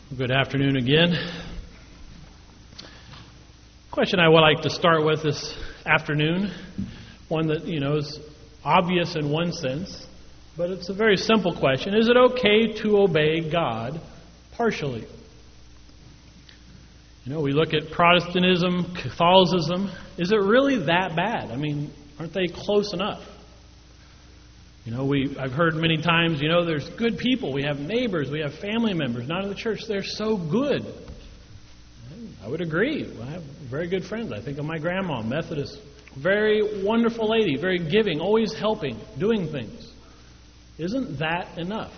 Good afternoon again. Question I would like to start with this afternoon, one that, is obvious in one sense, but it's a very simple question. Is it okay to obey God partially? We look at Protestantism, Catholicism. Is it really that bad? Aren't they close enough? I've heard many times, there's good people. We have neighbors. We have family members, not in the church. They're so good. I would agree. I have very good friends. I think of my grandma, Methodist. Very wonderful lady, very giving, always helping, doing things. Isn't that enough?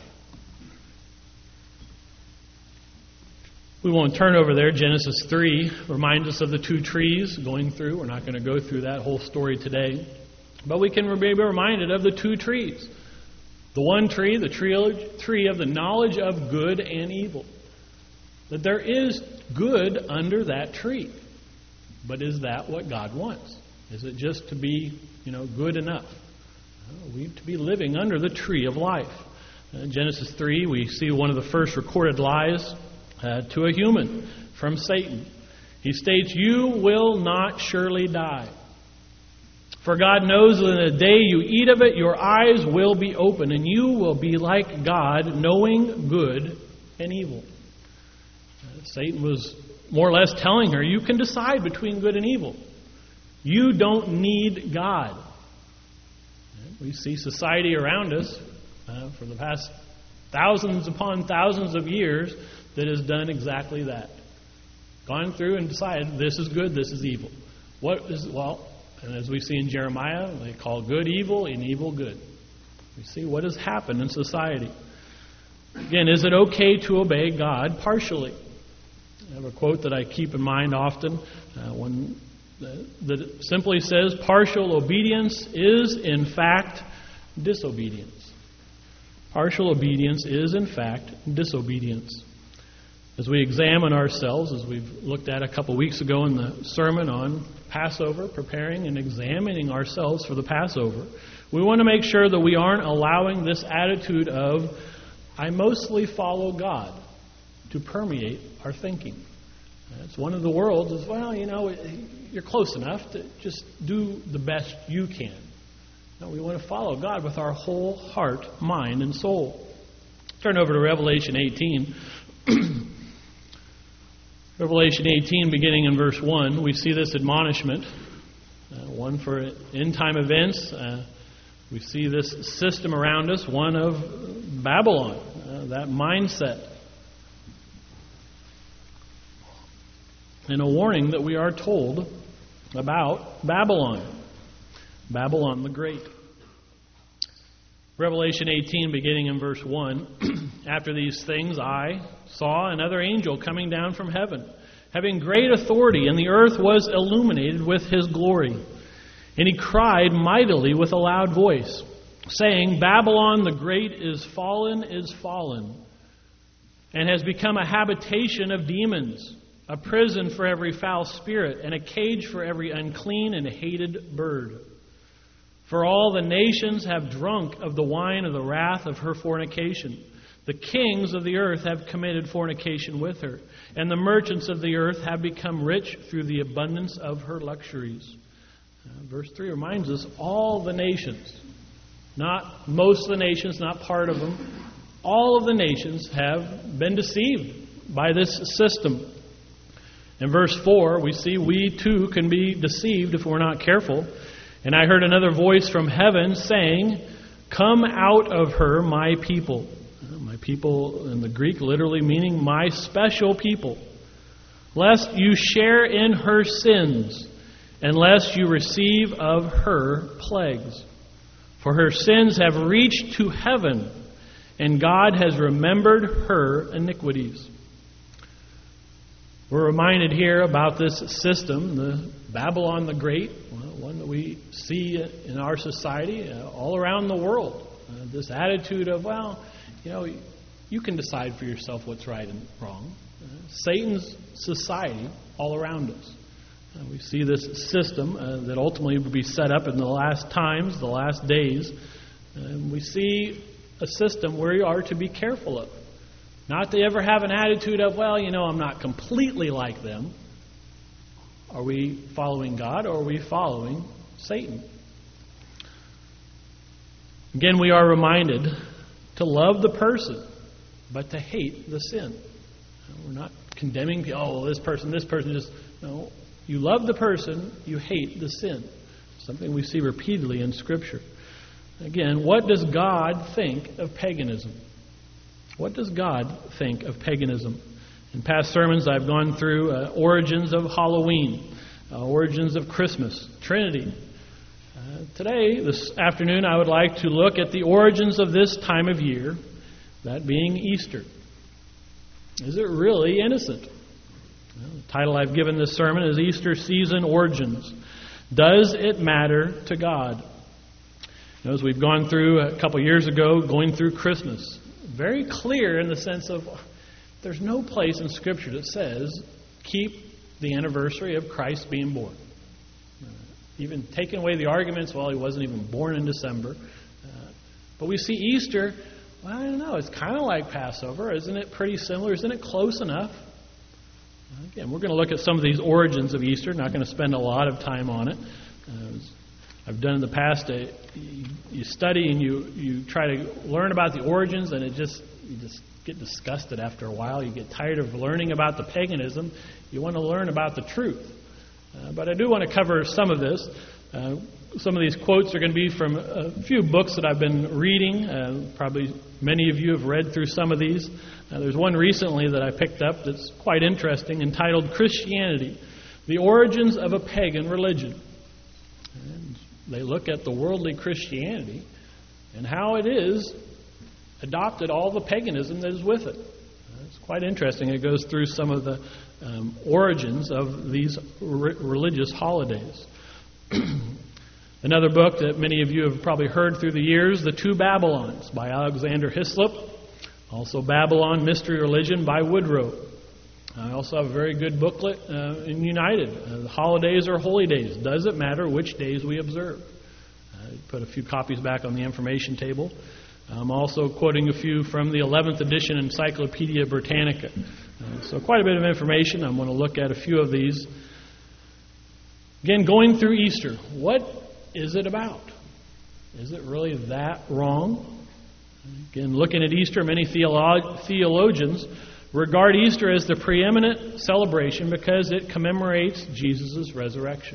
We won't turn over there. Genesis 3 reminds us of the two trees going through. We're not going to go through that whole story today. But we can be reminded of the two trees. The one tree, the tree of the knowledge of good and evil. That there is good under that tree. But is that what God wants? Is it just to be, good enough? We need to be living under the tree of life. In Genesis 3, we see one of the first recorded lies to a human from Satan. He states, "You will not surely die. For God knows that in the day you eat of it, your eyes will be open, and you will be like God, knowing good and evil." Satan was more or less telling her, you can decide between good and evil. You don't need God. We see society around us for the past thousands upon thousands of years that has done exactly that. Gone through and decided this is good, this is evil. And as we see in Jeremiah, they call good evil and evil good. We see what has happened in society. Again, is it okay to obey God partially? I have a quote that I keep in mind often, that simply says, "Partial obedience is, in fact, disobedience." Partial obedience is, in fact, disobedience. As we examine ourselves, as we've looked at a couple weeks ago in the sermon on Passover, preparing and examining ourselves for the Passover, we want to make sure that we aren't allowing this attitude of, "I mostly follow God," to permeate our thinking. It's one of the worlds is, you're close enough to just do the best you can. No, we want to follow God with our whole heart, mind, and soul. Turn over to Revelation 18. Revelation 18, beginning in verse 1, we see this admonishment, one for end-time events. We see this system around us, one of Babylon, that mindset. And a warning that we are told about Babylon, Babylon the Great. Revelation 18, beginning in verse 1, "After these things I saw another angel coming down from heaven, having great authority, and the earth was illuminated with his glory. And he cried mightily with a loud voice, saying, Babylon the Great is fallen, and has become a habitation of demons, a prison for every foul spirit, and a cage for every unclean and hated bird. For all the nations have drunk of the wine of the wrath of her fornication. The kings of the earth have committed fornication with her, and the merchants of the earth have become rich through the abundance of her luxuries." Verse 3 reminds us all the nations, not most of the nations, not part of them, all of the nations have been deceived by this system. In verse 4, we see we too can be deceived if we're not careful. "And I heard another voice from heaven saying, Come out of her, my people." My people in the Greek literally meaning my special people. "Lest you share in her sins, and lest you receive of her plagues. For her sins have reached to heaven, and God has remembered her iniquities." We're reminded here about this system, the Babylon the Great, one that we see in our society all around the world. This attitude of, you can decide for yourself what's right and wrong. Satan's society all around us. We see this system that ultimately will be set up in the last times, the last days. We see a system where we are to be careful of. Not to ever have an attitude of, well, I'm not completely like them. Are we following God or are we following Satan? Again, we are reminded to love the person, but to hate the sin. We're not condemning people, this person just... No, you love the person, you hate the sin. Something we see repeatedly in Scripture. Again, what does God think of paganism? What does God think of paganism? In past sermons, I've gone through origins of Halloween, origins of Christmas, Trinity. Today, this afternoon, I would like to look at the origins of this time of year, that being Easter. Is it really innocent? Well, the title I've given this sermon is Easter Season Origins. Does it matter to God? As we've gone through a couple years ago, going through Christmas, very clear in the sense of there's no place in Scripture that says keep the anniversary of Christ being born. Even taking away the arguments, well, he wasn't even born in December. But we see Easter, well, I don't know, it's kind of like Passover. Isn't it pretty similar? Isn't it close enough? Again, we're going to look at some of these origins of Easter. Not going to spend a lot of time on it. I've done in the past, you study and you try to learn about the origins, and you just get disgusted after a while. You get tired of learning about the paganism. You want to learn about the truth. But I do want to cover some of this. Some of these quotes are going to be from a few books that I've been reading. Probably many of you have read through some of these. There's one recently that I picked up that's quite interesting, entitled Christianity, The Origins of a Pagan Religion. And they look at the worldly Christianity and how it is adopted all the paganism that is with it. It's quite interesting. It goes through some of the origins of these religious holidays. Another book that many of you have probably heard through the years, The Two Babylons by Alexander Hislop. Also Babylon, Mystery Religion by Woodrow. I also have a very good booklet in United. The holidays or holy days. Does it matter which days we observe? Put a few copies back on the information table. I'm also quoting a few from the 11th edition Encyclopedia Britannica. So quite a bit of information. I'm going to look at a few of these. Again, going through Easter. What is it about? Is it really that wrong? Again, looking at Easter, many theologians regard Easter as the preeminent celebration because it commemorates Jesus' resurrection.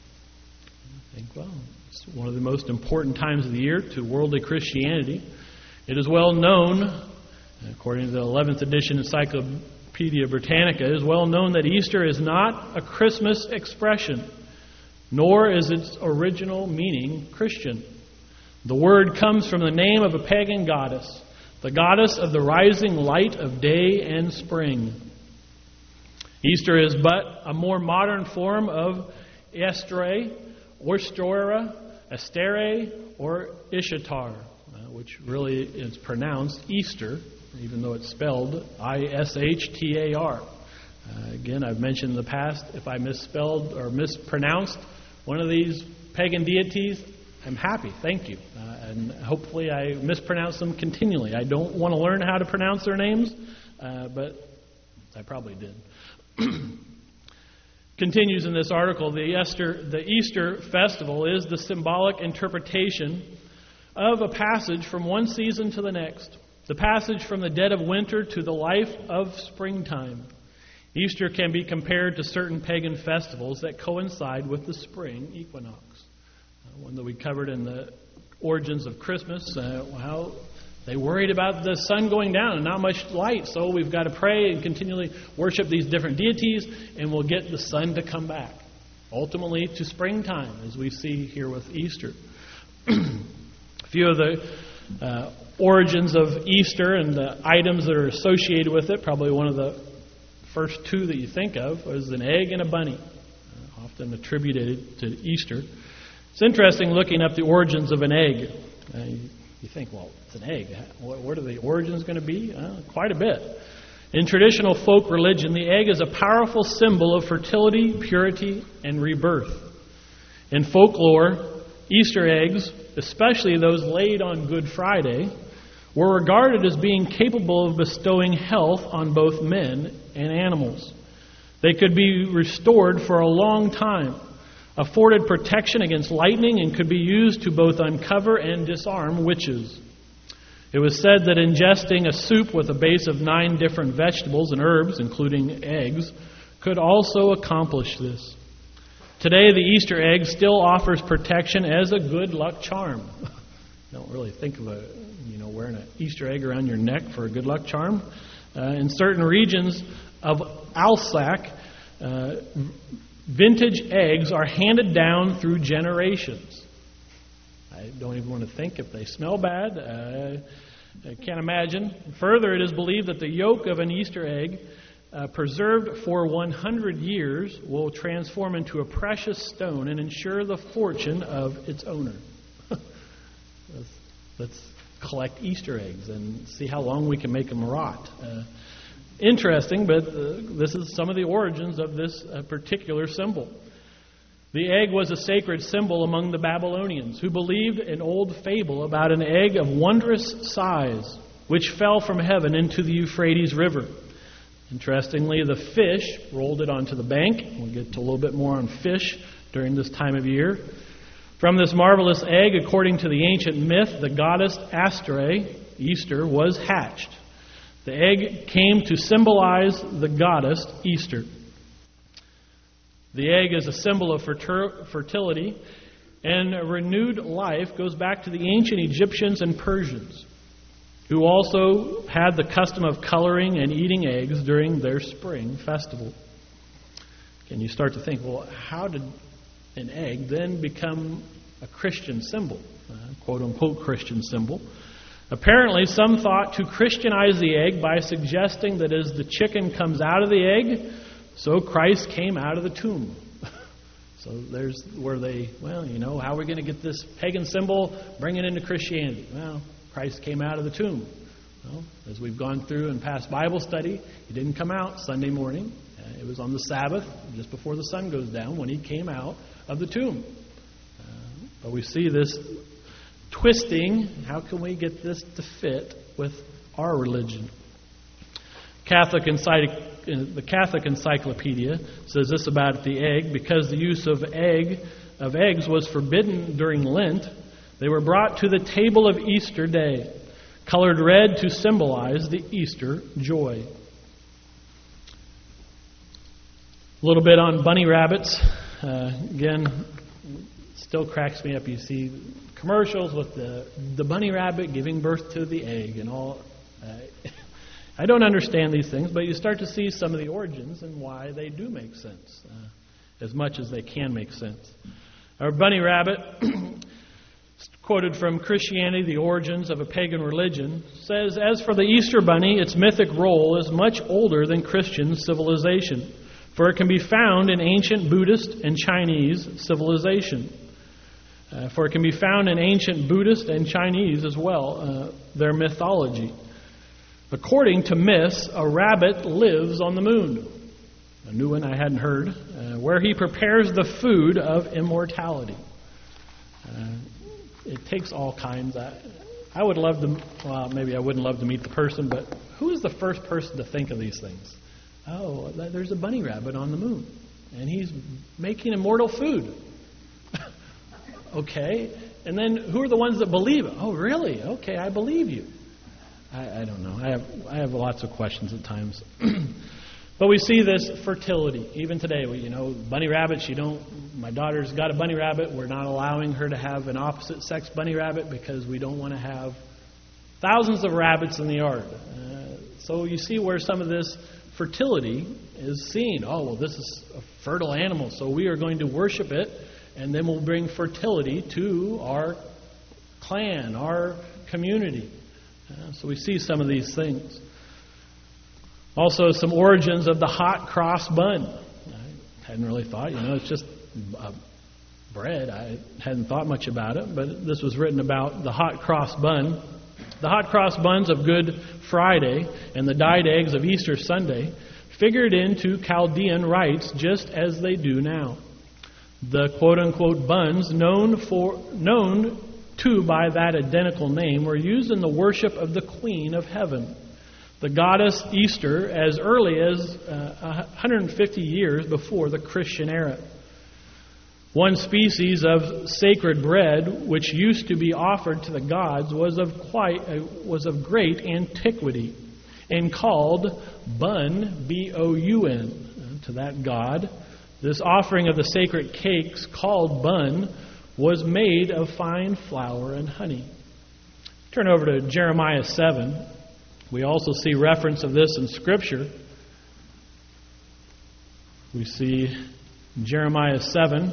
I think, well, it's one of the most important times of the year to worldly Christianity. It is well known, according to the 11th edition Encyclopedia Britannica, it is well known that Easter is not a Christmas expression, nor is its original meaning Christian. The word comes from the name of a pagan goddess, the goddess of the rising light of day and spring. Easter is but a more modern form of Estere, Ostora, Astere, or Ishtar, which really is pronounced Easter, even though it's spelled Ishtar. Again, I've mentioned in the past, if I misspelled or mispronounced one of these pagan deities, I'm happy, thank you. And hopefully I mispronounce them continually. I don't want to learn how to pronounce their names, but I probably did. Continues in this article, the Easter festival is the symbolic interpretation of a passage from one season to the next. The passage from the dead of winter to the life of springtime. Easter can be compared to certain pagan festivals that coincide with the spring equinox. One that we covered in the origins of Christmas, how they worried about the sun going down and not much light, so we've got to pray and continually worship these different deities, and we'll get the sun to come back. Ultimately to springtime, as we see here with Easter. A few of the origins of Easter and the items that are associated with it, probably one of the first two that you think of is an egg and a bunny, often attributed to Easter. It's interesting looking up the origins of an egg. You think, well, it's an egg. What are the origins going to be? Quite a bit. In traditional folk religion, the egg is a powerful symbol of fertility, purity, and rebirth. In folklore, Easter eggs, especially those laid on Good Friday, were regarded as being capable of bestowing health on both men and animals. They could be restored for a long time, afforded protection against lightning, and could be used to both uncover and disarm witches. It was said that ingesting a soup with a base of 9 different vegetables and herbs, including eggs, could also accomplish this. Today, the Easter egg still offers protection as a good luck charm. Don't really think of wearing an Easter egg around your neck for a good luck charm. In certain regions of Alsace, vintage eggs are handed down through generations. I don't even want to think if they smell bad. I can't imagine. Further, it is believed that the yolk of an Easter egg preserved for 100 years will transform into a precious stone and ensure the fortune of its owner. Let's collect Easter eggs and see how long we can make them rot. Interesting, but this is some of the origins of this particular symbol. The egg was a sacred symbol among the Babylonians, who believed an old fable about an egg of wondrous size, which fell from heaven into the Euphrates River. Interestingly, the fish rolled it onto the bank. We'll get to a little bit more on fish during this time of year. From this marvelous egg, according to the ancient myth, the goddess Astarte, Easter, was hatched. The egg came to symbolize the goddess Easter. The egg is a symbol of fertility, and renewed life goes back to the ancient Egyptians and Persians, who also had the custom of coloring and eating eggs during their spring festival. And you start to think, well, how did an egg then become a Christian symbol, quote-unquote Christian symbol? Apparently, some thought to Christianize the egg by suggesting that as the chicken comes out of the egg, so Christ came out of the tomb. So there's where they, how are we going to get this pagan symbol, bring it into Christianity? Well, Christ came out of the tomb. Well, as we've gone through in past Bible study, He didn't come out Sunday morning. It was on the Sabbath, just before the sun goes down, when He came out of the tomb. But we see this twisting. How can we get this to fit with our religion? The Catholic Encyclopedia says this about the egg: because the use of eggs was forbidden during Lent, they were brought to the table of Easter Day, colored red to symbolize the Easter joy. A little bit on bunny rabbits. Again, still cracks me up. You see commercials with the bunny rabbit giving birth to the egg and all. I don't understand these things, but you start to see some of the origins and why they do make sense, as much as they can make sense. Our bunny rabbit, quoted from Christianity, The Origins of a Pagan Religion, says, "As for the Easter bunny, its mythic role is much older than Christian civilization, for it can be found in ancient Buddhist and Chinese civilization." For it can be found in ancient Buddhist and Chinese as well, their mythology. According to myths, a rabbit lives on the moon. A new one I hadn't heard. Where he prepares the food of immortality. It takes all kinds. I would love to, well, maybe I wouldn't love to meet the person, but who is the first person to think of these things? Oh, there's a bunny rabbit on the moon, and he's making immortal food. Okay, and then who are the ones that believe it? Oh, really? Okay, I believe you. I don't know. I have lots of questions at times. But we see this fertility even today. Bunny rabbits. My daughter's got a bunny rabbit. We're not allowing her to have an opposite sex bunny rabbit because we don't want to have thousands of rabbits in the yard. So you see where some of this fertility is seen. Oh, well, this is a fertile animal, so we are going to worship it, and then we'll bring fertility to our clan, our community. So we see some of these things. Also, some origins of the hot cross bun. I hadn't really thought, it's just bread. I hadn't thought much about it, but this was written about the hot cross bun. The hot cross buns of Good Friday and the dyed eggs of Easter Sunday figured into Chaldean rites just as they do now. The quote-unquote buns known two by that identical name, were used in the worship of the Queen of Heaven, the goddess Easter, as early as 150 years before the Christian era. One species of sacred bread which used to be offered to the gods was of great antiquity and called bun, B-O-U-N, to that god. This offering of the sacred cakes called bun was made of fine flour and honey. Turn over to Jeremiah 7. We also see reference of this in Scripture. We see Jeremiah 7.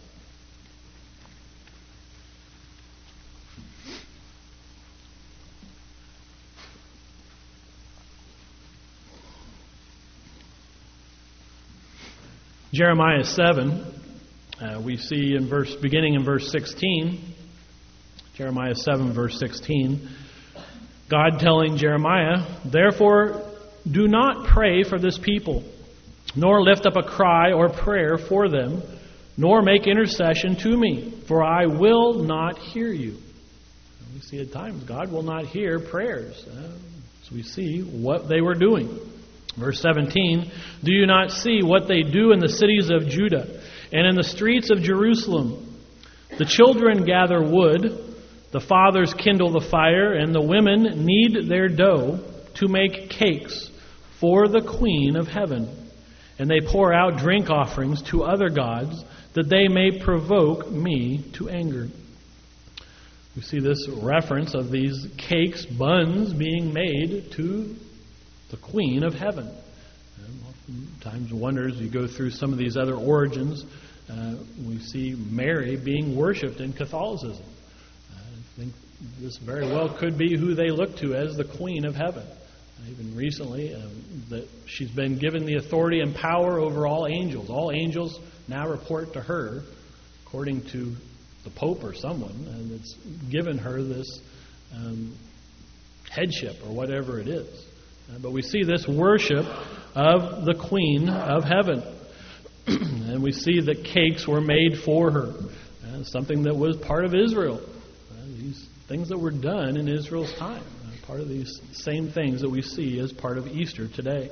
Jeremiah 7, we see beginning in verse 16, Jeremiah 7, verse 16, God telling Jeremiah, "Therefore do not pray for this people, nor lift up a cry or prayer for them, nor make intercession to me, for I will not hear you." We see at times God will not hear prayers. So we see what they were doing. Verse 17, "Do you not see what they do in the cities of Judah and in the streets of Jerusalem? The children gather wood, the fathers kindle the fire, and the women knead their dough to make cakes for the Queen of Heaven. And they pour out drink offerings to other gods, that they may provoke me to anger." We see this reference of these cakes, buns, being made to the Queen of Heaven. Oftentimes wonders, you go through some of these other origins, we see Mary being worshipped in Catholicism. I think this very well could be who they look to as the Queen of Heaven. Even recently, that she's been given the authority and power over all angels. All angels now report to her, according to the Pope or someone, and it's given her this headship or whatever it is. But we see this worship of the Queen of Heaven. And we see that cakes were made for her. Something that was part of Israel. These things that were done in Israel's time. Part of these same things that we see as part of Easter today.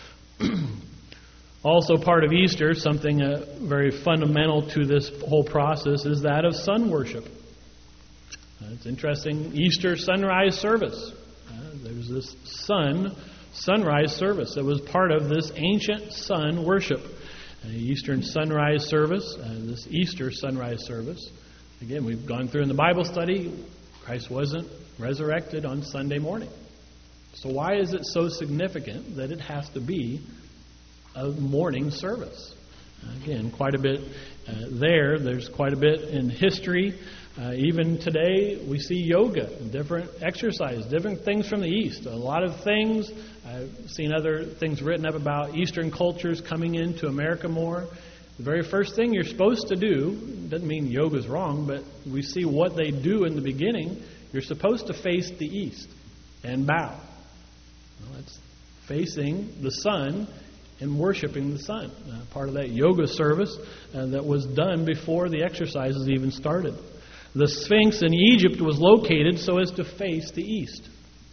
Also part of Easter, something very fundamental to this whole process, is that of sun worship. It's interesting. Easter sunrise service. There's this sunrise service that was part of this ancient sun worship. Eastern sunrise service, this Easter sunrise service. Again, we've gone through in the Bible study, Christ wasn't resurrected on Sunday morning. So why is it so significant that it has to be a morning service? Again, quite a bit there. There's quite a bit in history. Even today, we see yoga, different exercise, different things from the East. A lot of things. I've seen other things written up about Eastern cultures coming into America more. The very first thing you're supposed to do, doesn't mean yoga's wrong, but we see what they do in the beginning. You're supposed to face the east and bow. Well, that's facing the sun and worshiping the sun. Part of that yoga service that was done before the exercises even started. The Sphinx in Egypt was located so as to face the east.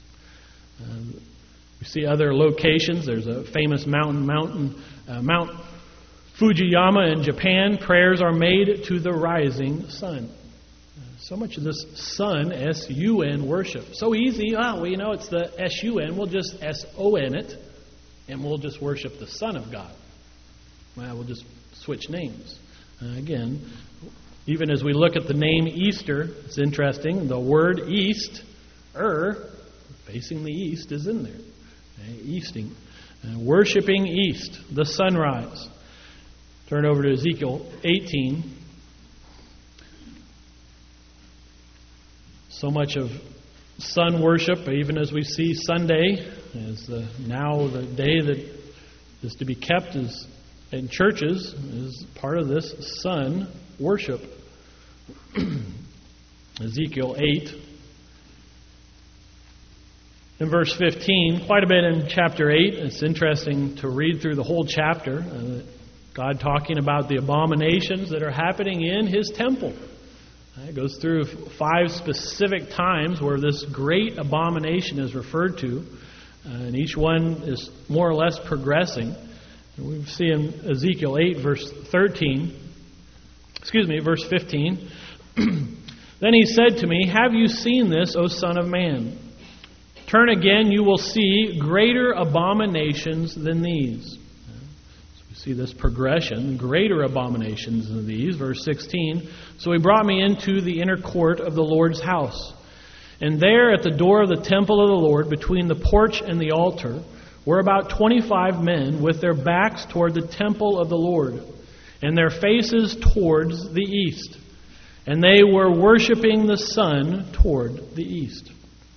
We see other locations. There's a famous Mount Fujiyama in Japan. Prayers are made to the rising sun. So much of this sun, S-U-N, worship. So easy. It's the S-U-N. We'll just S-O-N it, and we'll just worship the Son of God. We'll just switch names. Again, even as we look at the name Easter, it's interesting. The word east, facing the east, is in there. Easting. Worshipping east, the sunrise. Turn over to Ezekiel 18. So much of sun worship, even as we see Sunday, as now the day that is to be kept in churches, is part of this sun worship. Ezekiel 8. In verse 15, quite a bit in chapter 8. It's interesting to read through the whole chapter. God talking about the abominations that are happening in His temple. It goes through 5 specific times where this great abomination is referred to, and each one is more or less progressing. And we see in Ezekiel 8, verse 15. Then he said to me, "Have you seen this, O son of man? Turn again, you will see greater abominations than these." So we see this progression, greater abominations than these. Verse 16, "So he brought me into the inner court of the Lord's house. And there at the door of the temple of the Lord, between the porch and the altar, were about 25 men with their backs toward the temple of the Lord, and their faces towards the east. And they were worshiping the sun toward the east."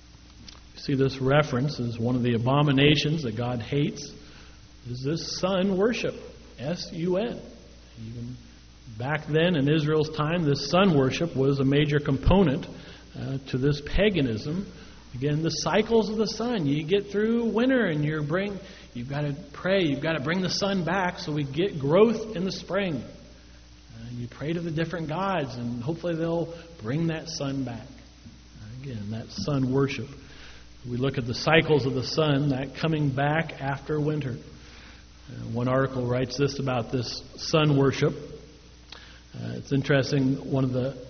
You see, this reference is one of the abominations that God hates, is this sun worship, S-U-N. Even back then in Israel's time, this sun worship was a major component to this paganism. Again, the cycles of the sun. You get through winter and you've got to pray, you've got to bring the sun back so we get growth in the spring. You pray to the different gods, and hopefully they'll bring that sun back. Again, that sun worship. We look at the cycles of the sun, that coming back after winter. One article writes this about this sun worship. It's interesting, one of the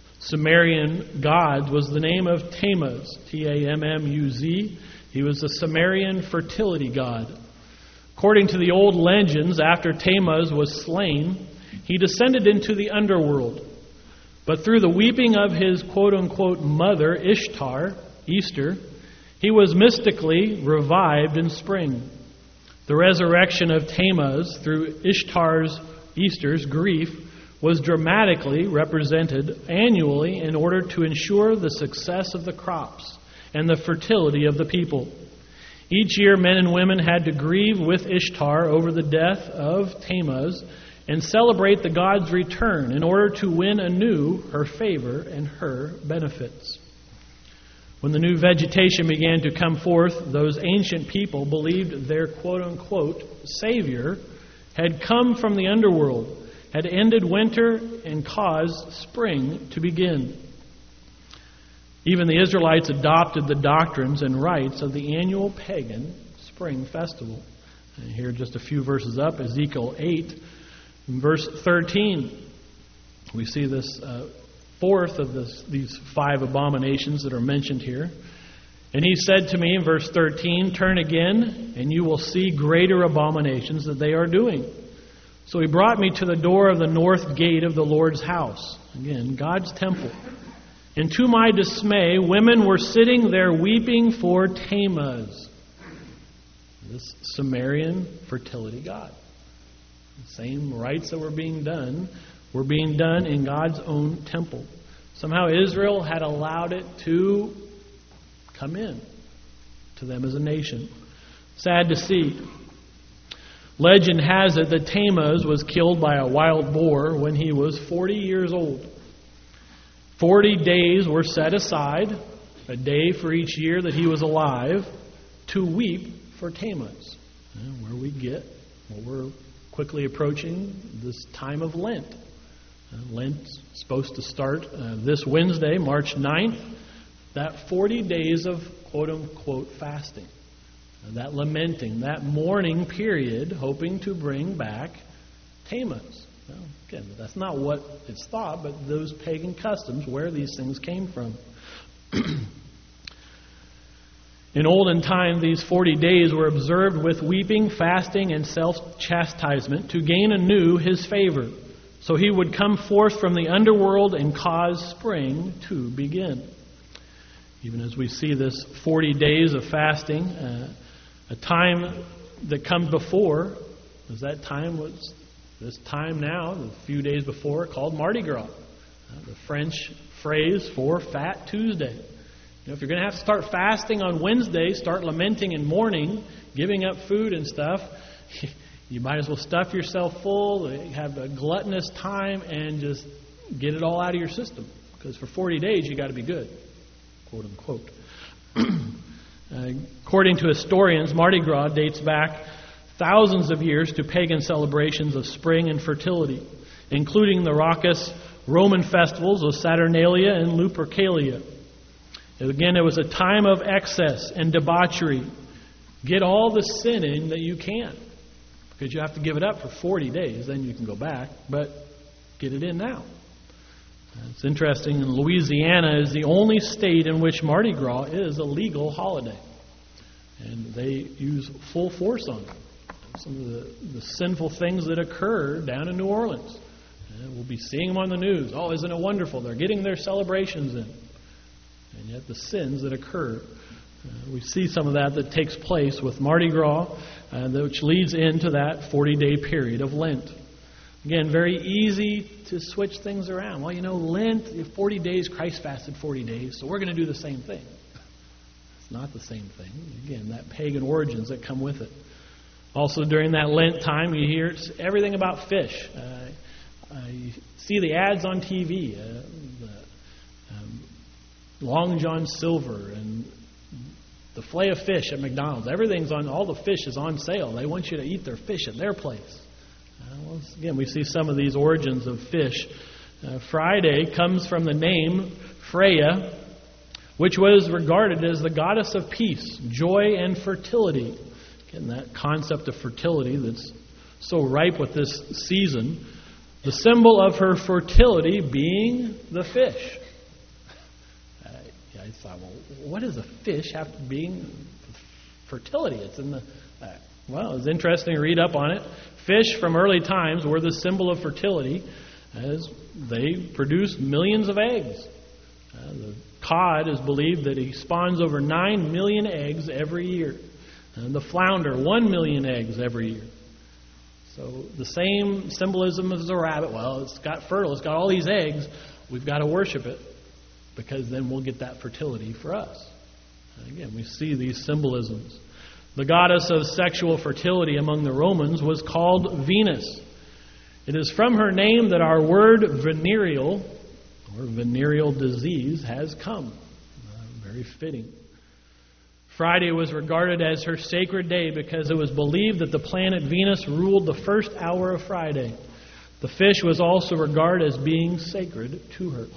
Sumerian gods was the name of Tammuz, T-A-M-M-U-Z. He was a Sumerian fertility god. According to the old legends, after Tammuz was slain, he descended into the underworld. But through the weeping of his quote-unquote mother, Ishtar, Easter, he was mystically revived in spring. The resurrection of Tammuz through Easter's grief was dramatically represented annually in order to ensure the success of the crops and the fertility of the people. Each year, men and women had to grieve with Ishtar over the death of Tammuz and celebrate the god's return in order to win anew her favor and her benefits. When the new vegetation began to come forth, those ancient people believed their quote-unquote Savior had come from the underworld, had ended winter, and caused spring to begin. Even the Israelites adopted the doctrines and rites of the annual pagan spring festival. And here, just a few verses up, Ezekiel 8, verse 13. We see this fourth of these 5 abominations that are mentioned here. "And he said to me," in verse 13, "Turn again, and you will see greater abominations that they are doing. So he brought me to the door of the north gate of the Lord's house." Again, God's temple. "And to my dismay, women were sitting there weeping for Tammuz," this Sumerian fertility god. The same rites that were being done in God's own temple. Somehow Israel had allowed it to come in to them as a nation. Sad to see. Legend has it that Tammuz was killed by a wild boar when he was 40 years old. 40 days were set aside, a day for each year that he was alive, to weep for Tammuz. Where we get, we're quickly approaching this time of Lent. Lent's supposed to start this Wednesday, March 9th. That 40 days of quote-unquote fasting. That lamenting, that mourning period, hoping to bring back Tammuz. Well, again, that's not what it's thought, but those pagan customs, where these things came from. In olden time, these 40 days were observed with weeping, fasting, and self-chastisement to gain anew his favor, so he would come forth from the underworld and cause spring to begin. Even as we see this 40 days of fasting, a time that comes before, as that time was this time now, a few days before, called Mardi Gras, the French phrase for Fat Tuesday. If you're going to have to start fasting on Wednesday, start lamenting and mourning, giving up food and stuff, you might as well stuff yourself full, have a gluttonous time, and just get it all out of your system. Because for 40 days, you got to be good, quote unquote. According to historians, Mardi Gras dates back thousands of years to pagan celebrations of spring and fertility, including the raucous Roman festivals of Saturnalia and Lupercalia. Again, it was a time of excess and debauchery. Get all the sin in that you can, because you have to give it up for 40 days, then you can go back, but get it in now. It's interesting, Louisiana is the only state in which Mardi Gras is a legal holiday. And they use full force on it. Some of the sinful things that occur down in New Orleans. We'll be seeing them on the news. Oh, isn't it wonderful? They're getting their celebrations in. And yet the sins that occur. We see some of that takes place with Mardi Gras, which leads into that 40-day period of Lent. Again, very easy to switch things around. Well, Lent, 40 days, Christ fasted 40 days, so we're going to do the same thing. It's not the same thing. Again, that pagan origins that come with it. Also, during that Lent time, you hear everything about fish. You see the ads on TV, Long John Silver and the fillet of fish at McDonald's. Everything's on, all the fish is on sale. They want you to eat their fish at their place. Again, we see some of these origins of fish. Friday comes from the name Freya, which was regarded as the goddess of peace, joy, and fertility. Again, that concept of fertility that's so ripe with this season. The symbol of her fertility being the fish. I thought, well, what does a fish have to being fertility? It's in the... Well, it's interesting to read up on it. Fish from early times were the symbol of fertility as they produce millions of eggs. The cod is believed that he spawns over 9 million eggs every year. And the flounder, 1 million eggs every year. So the same symbolism as the rabbit. Well, it's got fertile, it's got all these eggs. We've got to worship it because then we'll get that fertility for us. And again, we see these symbolisms. The goddess of sexual fertility among the Romans was called Venus. It is from her name that our word venereal, or venereal disease, has come. Very fitting. Friday was regarded as her sacred day because it was believed that the planet Venus ruled the first hour of Friday. The fish was also regarded as being sacred to her.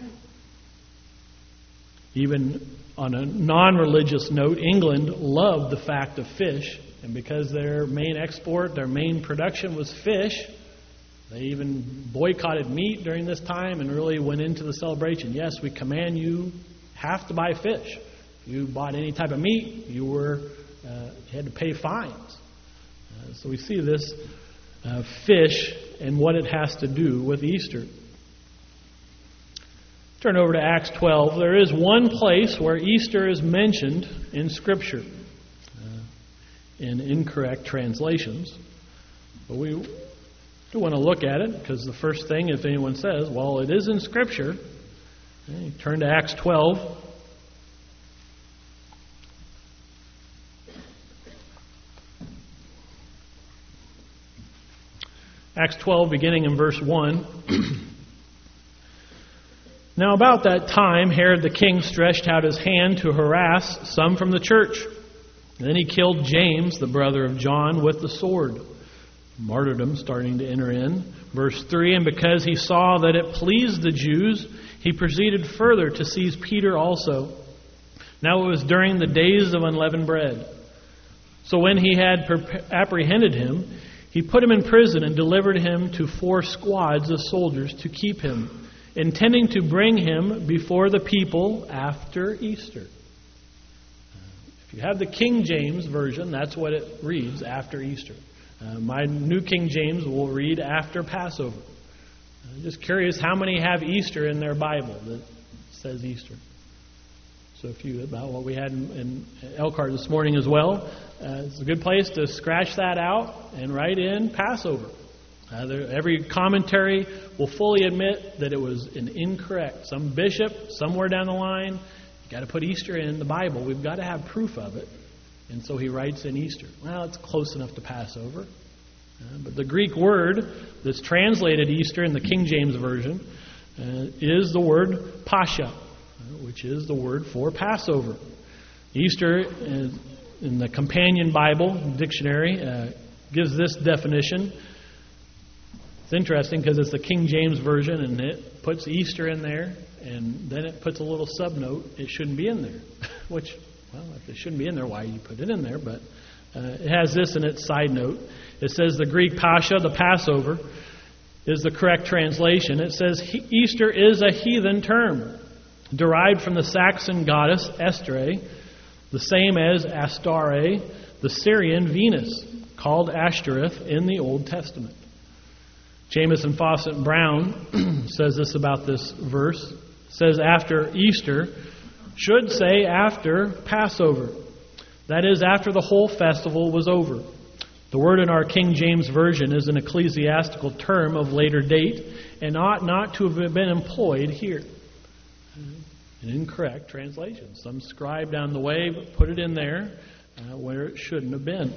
Even on a non-religious note, England loved the fact of fish, and because their main export, their main production was fish, they even boycotted meat during this time and really went into the celebration. Yes, we command you have to buy fish. If you bought any type of meat, you had to pay fines. So we see this fish and what it has to do with Easter. Turn over to Acts 12. There is one place where Easter is mentioned in Scripture in incorrect translations. But we do want to look at it because the first thing, if anyone says, well, it is in Scripture, you turn to Acts 12. Acts 12, beginning in verse 1. Now about that time, Herod the king stretched out his hand to harass some from the church. And then he killed James, the brother of John, with the sword. Martyrdom starting to enter in. Verse 3, and because he saw that it pleased the Jews, he proceeded further to seize Peter also. Now it was during the days of unleavened bread. So when he had apprehended him, he put him in prison and delivered him to 4 squads of soldiers to keep him, intending to bring him before the people after Easter. If you have the King James Version, that's what it reads, after Easter. My New King James will read after Passover. I'm just curious how many have Easter in their Bible that says Easter. So a few, about what we had in Elkhart this morning as well. It's a good place to scratch that out and write in Passover. Every commentary will fully admit that it was an incorrect. Some bishop, somewhere down the line, you got to put Easter in the Bible. We've got to have proof of it. And so he writes in Easter. Well, it's close enough to Passover. But the Greek word that's translated Easter in the King James Version is the word Pascha, which is the word for Passover. Easter, in the Companion Bible dictionary, gives this definition. It's interesting because it's the King James Version, and it puts Easter in there, and then it puts a little subnote, it shouldn't be in there. Which, well, if it shouldn't be in there, why you put it in there? But it has this in its side note. It says the Greek Pascha, the Passover, is the correct translation. It says Easter is a heathen term, derived from the Saxon goddess Estre, the same as Astarte, the Syrian Venus, called Ashtoreth in the Old Testament. Jamieson Fawcett Brown says this about this verse. It says after Easter should say after Passover. That is, after the whole festival was over. The word in our King James Version is an ecclesiastical term of later date and ought not to have been employed here. An incorrect translation. Some scribe down the way put it in there where it shouldn't have been.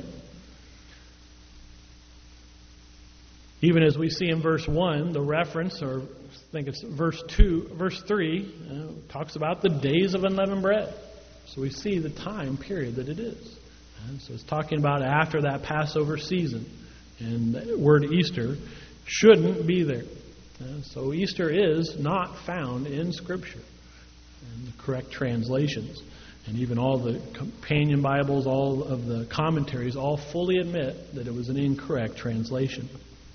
Even as we see in verse 1, the reference, or I think it's verse 3, talks about the days of unleavened bread. So we see the time period that it is. So it's talking about after that Passover season. And the word Easter shouldn't be there. So Easter is not found in Scripture. And the correct translations. And even all the companion Bibles, all of the commentaries, all fully admit that it was an incorrect translation.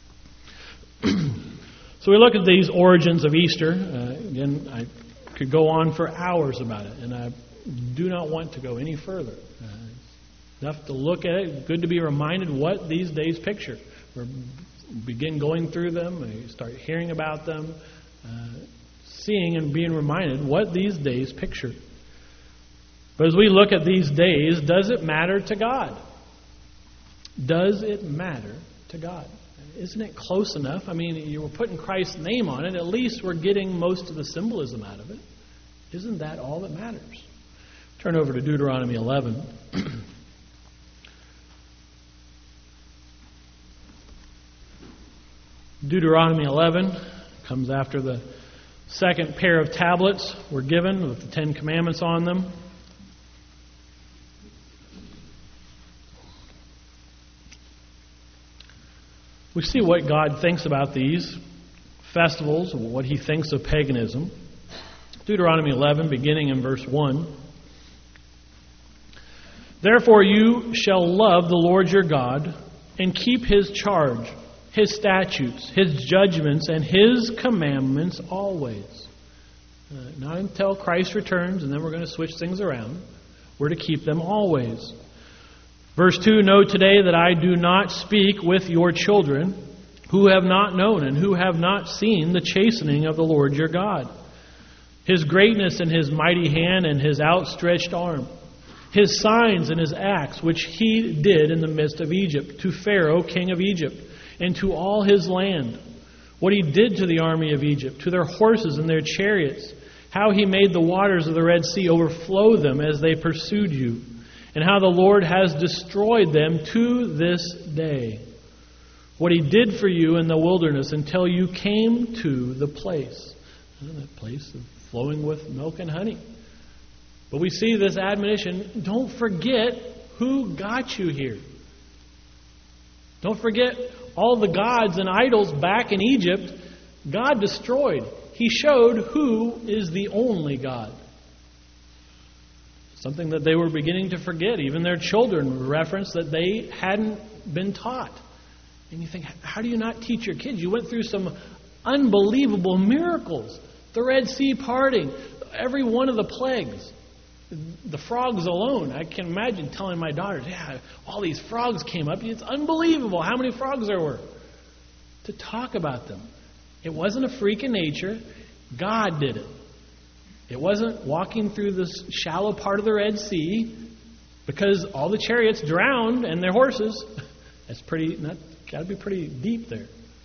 So we look at these origins of Easter. Again, I could go on for hours about it, and I do not want to go any further. Enough to look at it. Good to be reminded what these days picture. We begin going through them, we start hearing about them, seeing and being reminded what these days picture. But as we look at these days, does it matter to God? Does it matter to God? Isn't it close enough? I mean, you were putting Christ's name on it. At least we're getting most of the symbolism out of it. Isn't that all that matters? Turn over to Deuteronomy 11. Deuteronomy 11 comes after the second pair of tablets were given with the 10 Commandments on them. We see what God thinks about these festivals, what He thinks of paganism. Deuteronomy 11, beginning in verse 1. Therefore you shall love the Lord your God and keep His charge, His statutes, His judgments, and His commandments always. Not until Christ returns, and then we're going to switch things around. We're to keep them always. Verse 2, know today that I do not speak with your children who have not known and who have not seen the chastening of the Lord your God, His greatness and His mighty hand and His outstretched arm, His signs and His acts which He did in the midst of Egypt, to Pharaoh king of Egypt, and to all his land, what He did to the army of Egypt, to their horses and their chariots, how He made the waters of the Red Sea overflow them as they pursued you, and how the Lord has destroyed them to this day. What He did for you in the wilderness until you came to the place. That place of flowing with milk and honey. But we see this admonition, don't forget who got you here. Don't forget all the gods and idols back in Egypt, God destroyed. He showed who is the only God. Something that they were beginning to forget. Even their children referenced that they hadn't been taught. And you think, how do you not teach your kids? You went through some unbelievable miracles. The Red Sea parting, every one of the plagues. The frogs alone. I can imagine telling my daughters, yeah, all these frogs came up. It's unbelievable how many frogs there were. To talk about them. It wasn't a freak of nature. God did it. It wasn't walking through this shallow part of the Red Sea because all the chariots drowned and their horses. That's got to be pretty deep there.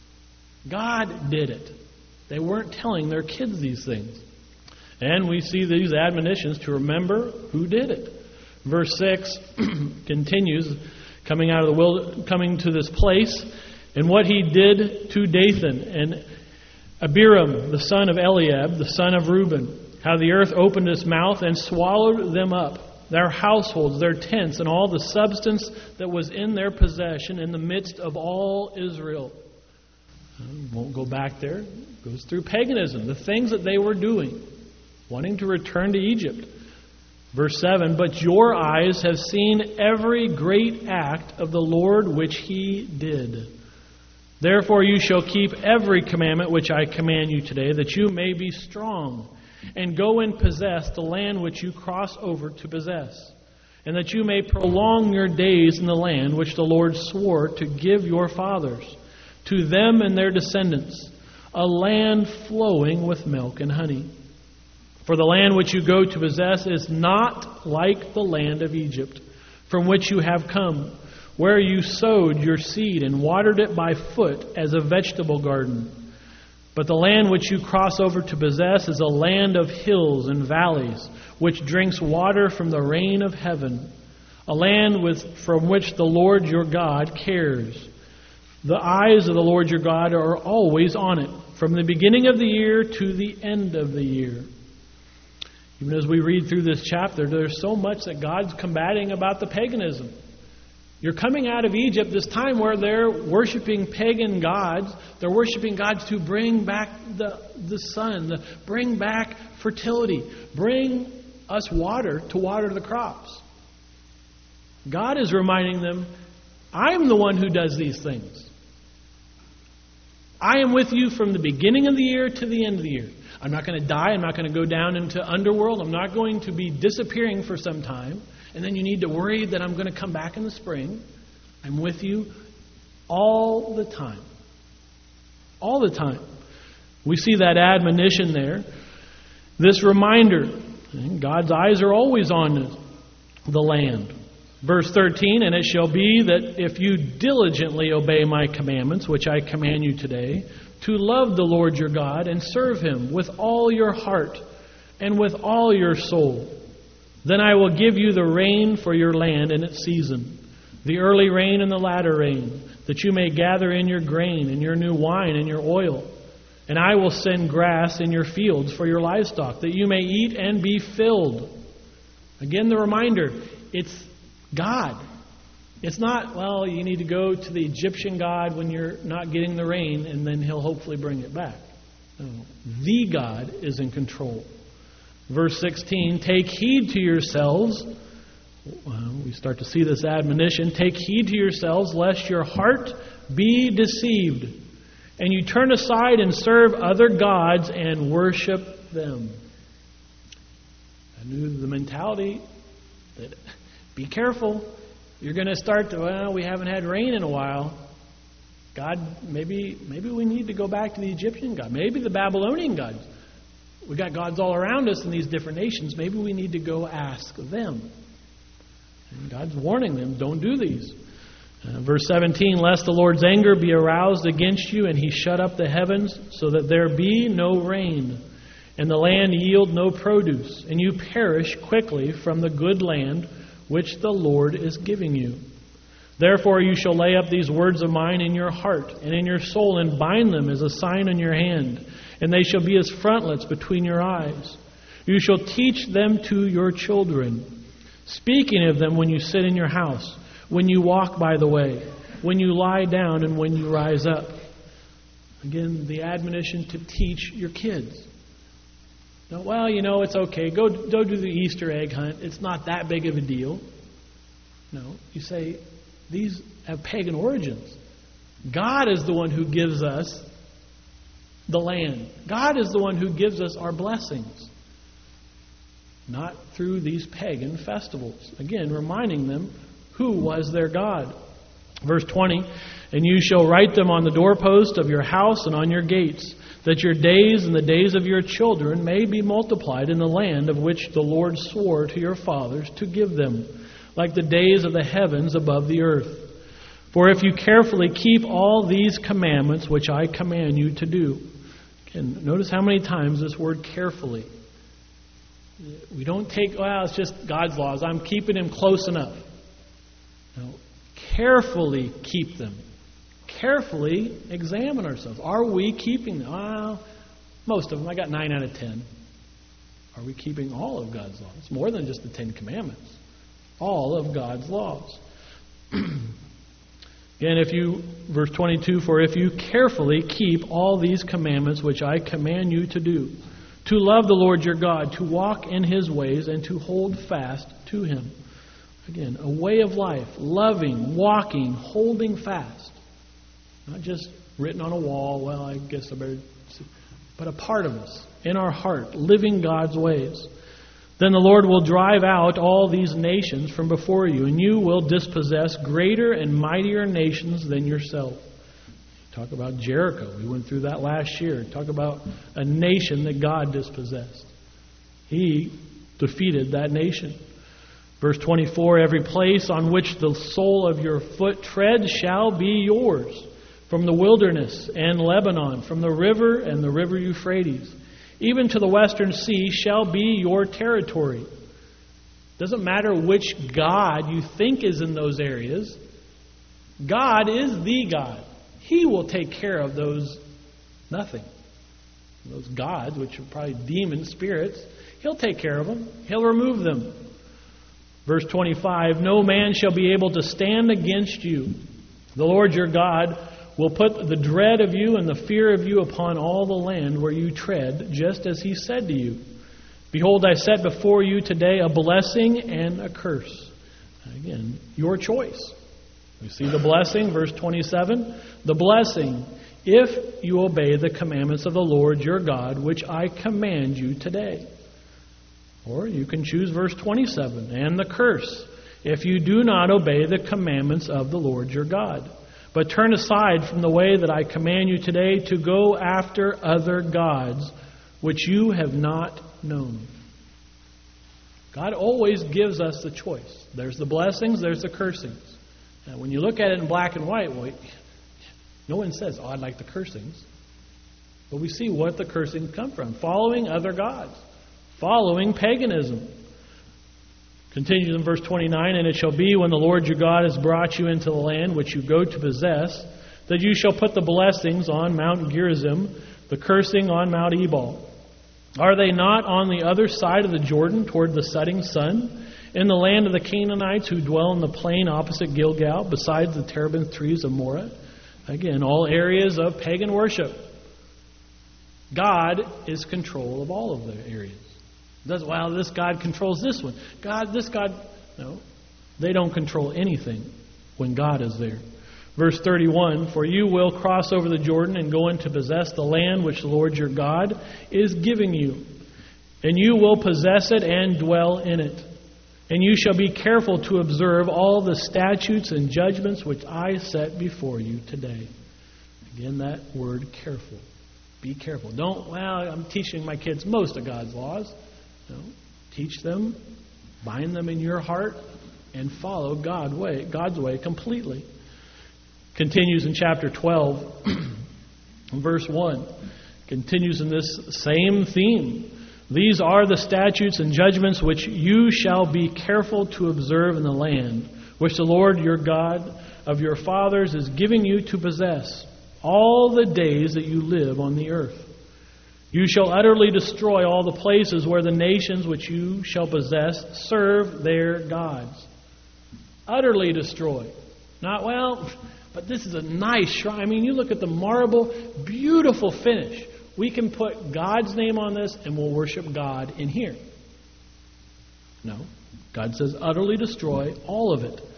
God did it. They weren't telling their kids these things. And we see these admonitions to remember who did it. Verse 6 continues, coming to this place, and what He did to Dathan and Abiram, the son of Eliab, the son of Reuben, how the earth opened its mouth and swallowed them up, their households, their tents, and all the substance that was in their possession in the midst of all Israel. Won't go back there. Goes through paganism, the things that they were doing, wanting to return to Egypt. Verse 7, but your eyes have seen every great act of the Lord which He did. Therefore you shall keep every commandment which I command you today, that you may be strong, and go and possess the land which you cross over to possess, and that you may prolong your days in the land which the Lord swore to give your fathers, to them and their descendants, a land flowing with milk and honey. For the land which you go to possess is not like the land of Egypt, from which you have come, where you sowed your seed and watered it by foot as a vegetable garden. But the land which you cross over to possess is a land of hills and valleys, which drinks water from the rain of heaven, a land from which the Lord your God cares. The eyes of the Lord your God are always on it, from the beginning of the year to the end of the year. Even as we read through this chapter, there's so much that God's combating about the paganism. You're coming out of Egypt, this time where they're worshiping pagan gods. They're worshiping gods to bring back the sun, bring back fertility, bring us water to water the crops. God is reminding them, I'm the one who does these things. I am with you from the beginning of the year to the end of the year. I'm not going to die. I'm not going to go down into underworld. I'm not going to be disappearing for some time. And then you need to worry that I'm going to come back in the spring. I'm with you all the time. All the time. We see that admonition there. This reminder. God's eyes are always on the land. Verse 13, and it shall be that if you diligently obey my commandments, which I command you today, to love the Lord your God and serve Him with all your heart and with all your soul, then I will give you the rain for your land in its season, the early rain and the latter rain, that you may gather in your grain and your new wine and your oil. And I will send grass in your fields for your livestock, that you may eat and be filled. Again, the reminder, it's God. It's not, well, you need to go to the Egyptian God when you're not getting the rain, and then He'll hopefully bring it back. No. The God is in control. Verse 16, take heed to yourselves. We start to see this admonition. Take heed to yourselves, lest your heart be deceived, and you turn aside and serve other gods and worship them. I knew the mentality that be careful. You're going to start to, well, we haven't had rain in a while. God, maybe we need to go back to the Egyptian God. Maybe the Babylonian gods. We got gods all around us in these different nations. Maybe we need to go ask them. And God's warning them, don't do these. Verse 17, lest the Lord's anger be aroused against you, and He shut up the heavens, so that there be no rain, and the land yield no produce, and you perish quickly from the good land which the Lord is giving you. Therefore you shall lay up these words of mine in your heart and in your soul, and bind them as a sign on your hand, and they shall be as frontlets between your eyes. You shall teach them to your children, speaking of them when you sit in your house, when you walk by the way, when you lie down, and when you rise up. Again, the admonition to teach your kids. No, well, it's okay. Go do the Easter egg hunt. It's not that big of a deal. No, you say, these have pagan origins. God is the one who gives us the land. God is the one who gives us our blessings. Not through these pagan festivals. Again, reminding them who was their God. Verse 20, and you shall write them on the doorpost of your house and on your gates, that your days and the days of your children may be multiplied in the land of which the Lord swore to your fathers to give them, like the days of the heavens above the earth. For if you carefully keep all these commandments which I command you to do. Again, notice how many times this word carefully. We don't take, well, it's just God's laws. I'm keeping Him close enough. No, carefully keep them. Carefully examine ourselves. Are we keeping them? Well, most of them. I got 9 out of 10. Are we keeping all of God's laws? It's more than just the 10 Commandments. All of God's laws. Again, verse 22, for if you carefully keep all these commandments which I command you to do, to love the Lord your God, to walk in His ways, and to hold fast to Him. Again, a way of life, loving, walking, holding fast. Not just written on a wall, well, I guess I better see, but a part of us, in our heart, living God's ways. Then the Lord will drive out all these nations from before you, and you will dispossess greater and mightier nations than yourself. Talk about Jericho. We went through that last year. Talk about a nation that God dispossessed. He defeated that nation. Verse 24, every place on which the sole of your foot treads shall be yours, from the wilderness and Lebanon, from the river and the river Euphrates, even to the western sea shall be your territory. Doesn't matter which God you think is in those areas. God is the God. He will take care of those nothing. Those gods, which are probably demon spirits, He'll take care of them. He'll remove them. Verse 25, no man shall be able to stand against you. The Lord your God will put the dread of you and the fear of you upon all the land where you tread, just as He said to you. Behold, I set before you today a blessing and a curse. Again, your choice. We see the blessing, verse 27. The blessing, if you obey the commandments of the Lord your God, which I command you today. Or you can choose verse 27, and the curse, if you do not obey the commandments of the Lord your God, but turn aside from the way that I command you today to go after other gods, which you have not known. God always gives us the choice. There's the blessings, there's the cursings. And when you look at it in black and white, well, no one says, oh, I'd like the cursings. But we see what the cursings come from. Following other gods. Following paganism. Continues in verse 29, and it shall be when the Lord your God has brought you into the land which you go to possess, that you shall put the blessings on Mount Gerizim, the cursing on Mount Ebal. Are they not on the other side of the Jordan toward the setting sun? In the land of the Canaanites who dwell in the plain opposite Gilgal, besides the terebinth trees of Moreh. Again, all areas of pagan worship. God is control of all of the areas. Well, this God controls this one. No, they don't control anything when God is there. Verse 31, for you will cross over the Jordan and go in to possess the land which the Lord your God is giving you. And you will possess it and dwell in it. And you shall be careful to observe all the statutes and judgments which I set before you today. Again, that word careful. Be careful. I'm teaching my kids most of God's laws. No. Teach them, bind them in your heart, and follow God's way completely. Continues in chapter 12, verse 1. Continues in this same theme. These are the statutes and judgments which you shall be careful to observe in the land, which the Lord your God of your fathers is giving you to possess, all the days that you live on the earth. You shall utterly destroy all the places where the nations which you shall possess serve their gods. Utterly destroy. But this is a nice shrine. I mean, you look at the marble, beautiful finish. We can put God's name on this and we'll worship God in here. No. God says utterly destroy all of it.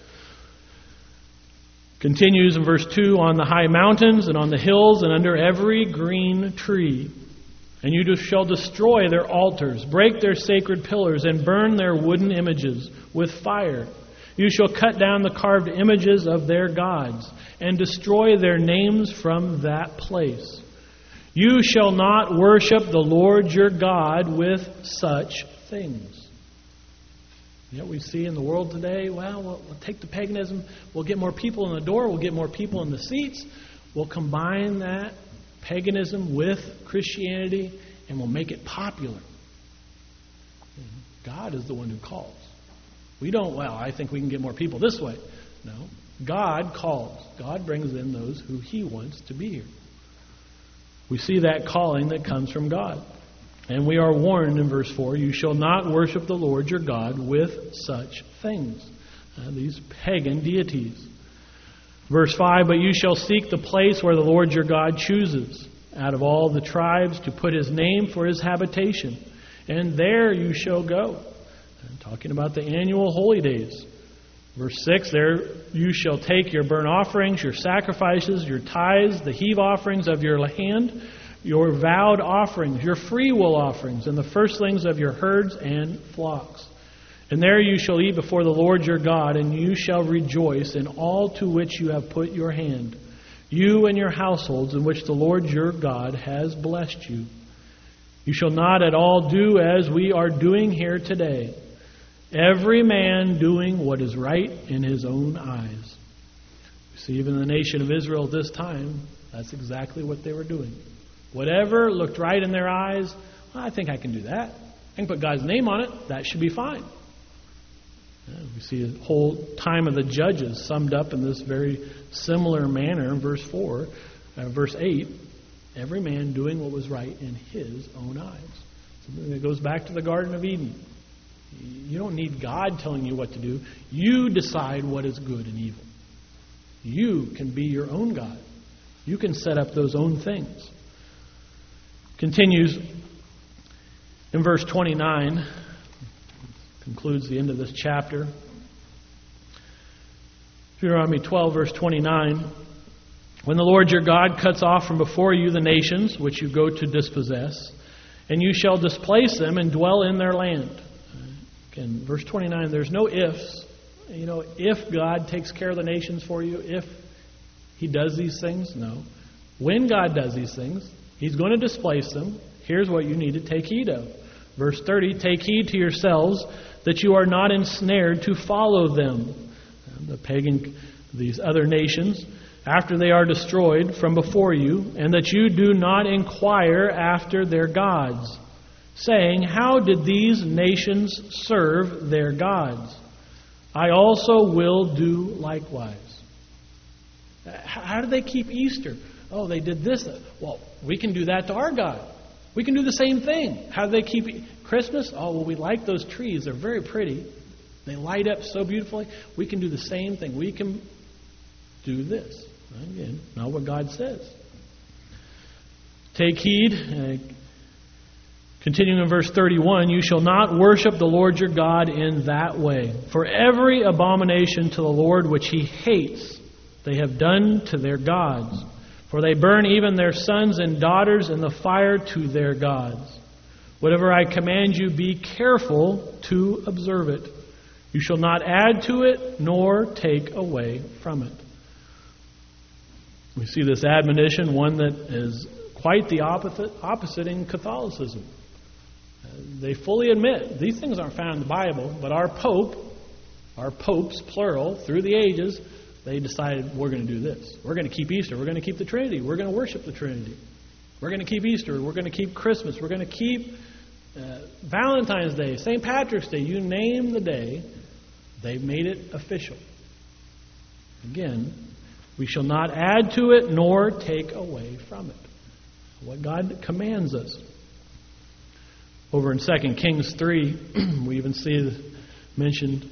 Continues in verse 2, on the high mountains and on the hills and under every green tree. And you shall destroy their altars, break their sacred pillars, and burn their wooden images with fire. You shall cut down the carved images of their gods and destroy their names from that place. You shall not worship the Lord your God with such things. Yet we see in the world today, we'll take the paganism, we'll get more people in the door, we'll get more people in the seats, we'll combine that paganism with Christianity, and we'll make it popular. God is the one who calls. We don't, I think we can get more people this way. No. God calls. God brings in those who He wants to be here. We see that calling that comes from God. And we are warned in verse 4, you shall not worship the Lord your God with such things. These pagan deities. Verse 5, but you shall seek the place where the Lord your God chooses out of all the tribes to put his name for his habitation. And there you shall go. I'm talking about the annual holy days. Verse 6, there you shall take your burnt offerings, your sacrifices, your tithes, the heave offerings of your hand, your vowed offerings, your freewill offerings, and the firstlings of your herds and flocks. And there you shall eat before the Lord your God, and you shall rejoice in all to which you have put your hand, you and your households in which the Lord your God has blessed you. You shall not at all do as we are doing here today, every man doing what is right in his own eyes. You see, even the nation of Israel at this time, that's exactly what they were doing. Whatever looked right in their eyes, well, I think I can do that. I can put God's name on it. That should be fine. We see the whole time of the judges summed up in this very similar manner in verse 8. Every man doing what was right in his own eyes. So it goes back to the Garden of Eden. You don't need God telling you what to do. You decide what is good and evil. You can be your own God. You can set up those own things. Continues in verse 29. Concludes the end of this chapter. Deuteronomy 12, verse 29. When the Lord your God cuts off from before you the nations which you go to dispossess, and you shall displace them and dwell in their land. Again, verse 29, there's no ifs. You know, if God takes care of the nations for you, if he does these things, no. When God does these things, he's going to displace them. Here's what you need to take heed of. Verse 30, take heed to yourselves that you are not ensnared to follow them. These other nations, after they are destroyed from before you, and that you do not inquire after their gods, saying, how did these nations serve their gods? I also will do likewise. How did they keep Easter? Oh, they did this. Well, we can do that to our God. We can do the same thing. How do they keep Christmas? Oh, well, we like those trees. They're very pretty. They light up so beautifully. We can do the same thing. We can do this. Again, not what God says. Take heed. Continuing in verse 31, you shall not worship the Lord your God in that way. For every abomination to the Lord which he hates, they have done to their gods. For they burn even their sons and daughters in the fire to their gods. Whatever I command you, be careful to observe it. You shall not add to it, nor take away from it. We see this admonition, one that is quite the opposite in Catholicism. They fully admit these things aren't found in the Bible, but our popes, plural, through the ages, they decided we're going to do this. We're going to keep Easter. We're going to keep the Trinity. We're going to worship the Trinity. We're going to keep Easter. We're going to keep Christmas. We're going to keep Valentine's Day, St. Patrick's Day. You name the day, they've made it official. Again, we shall not add to it nor take away from it. What God commands us. Over in 2 Kings 3, we even see mentioned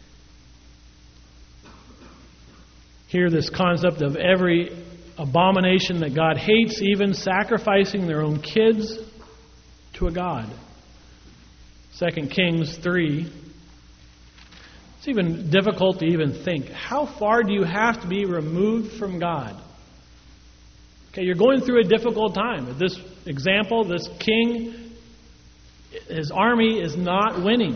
here this concept of every abomination that God hates, even sacrificing their own kids to a god. 2 Kings 3. It's even difficult to even think. How far do you have to be removed from God? Okay, you're going through a difficult time. This example, this king, his army is not winning.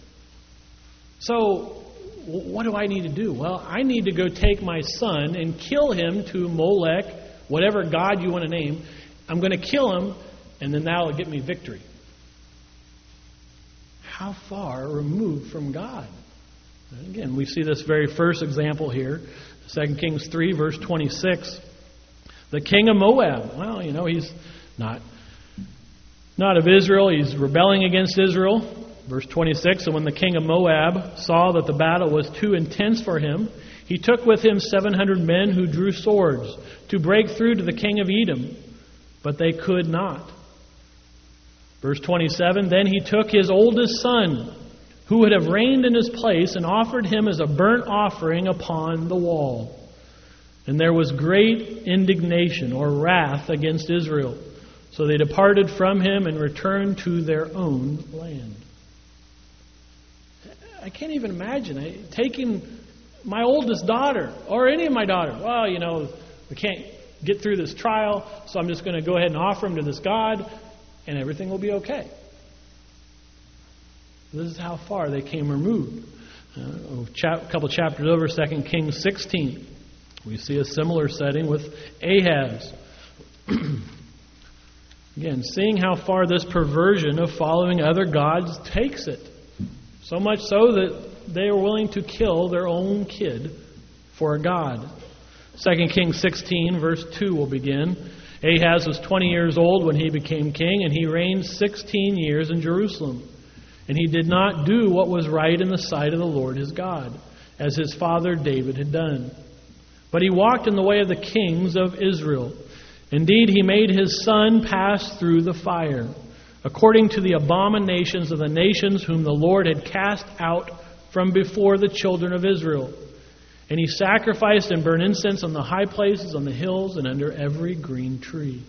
So, what do I need to do? Well, I need to go take my son and kill him to Molech, whatever god you want to name. I'm going to kill him, and then that'll get me victory. How far removed from God? And again, we see this very first example here, 2 Kings 3, verse 26. The king of Moab. Well, he's not of Israel. He's rebelling against Israel. Verse 26, and when the king of Moab saw that the battle was too intense for him, he took with him 700 men who drew swords to break through to the king of Edom, but they could not. Verse 27, then he took his oldest son, who would have reigned in his place, and offered him as a burnt offering upon the wall. And there was great indignation or wrath against Israel. So they departed from him and returned to their own land. I can't even imagine taking my oldest daughter or any of my daughters. Well, we can't get through this trial, so I'm just going to go ahead and offer them to this God, and everything will be okay. This is how far they came removed. A couple chapters over, 2 Kings 16, we see a similar setting with Ahaz. Again, seeing how far this perversion of following other gods takes it. So much so that they are willing to kill their own kid for a god. 2 Kings 16, verse 2 will begin. Ahaz was 20 years old when he became king, and he reigned 16 years in Jerusalem. And he did not do what was right in the sight of the Lord his God, as his father David had done. But he walked in the way of the kings of Israel. Indeed, he made his son pass through the fire, according to the abominations of the nations whom the Lord had cast out from before the children of Israel. And he sacrificed and burned incense on the high places, on the hills, and under every green tree.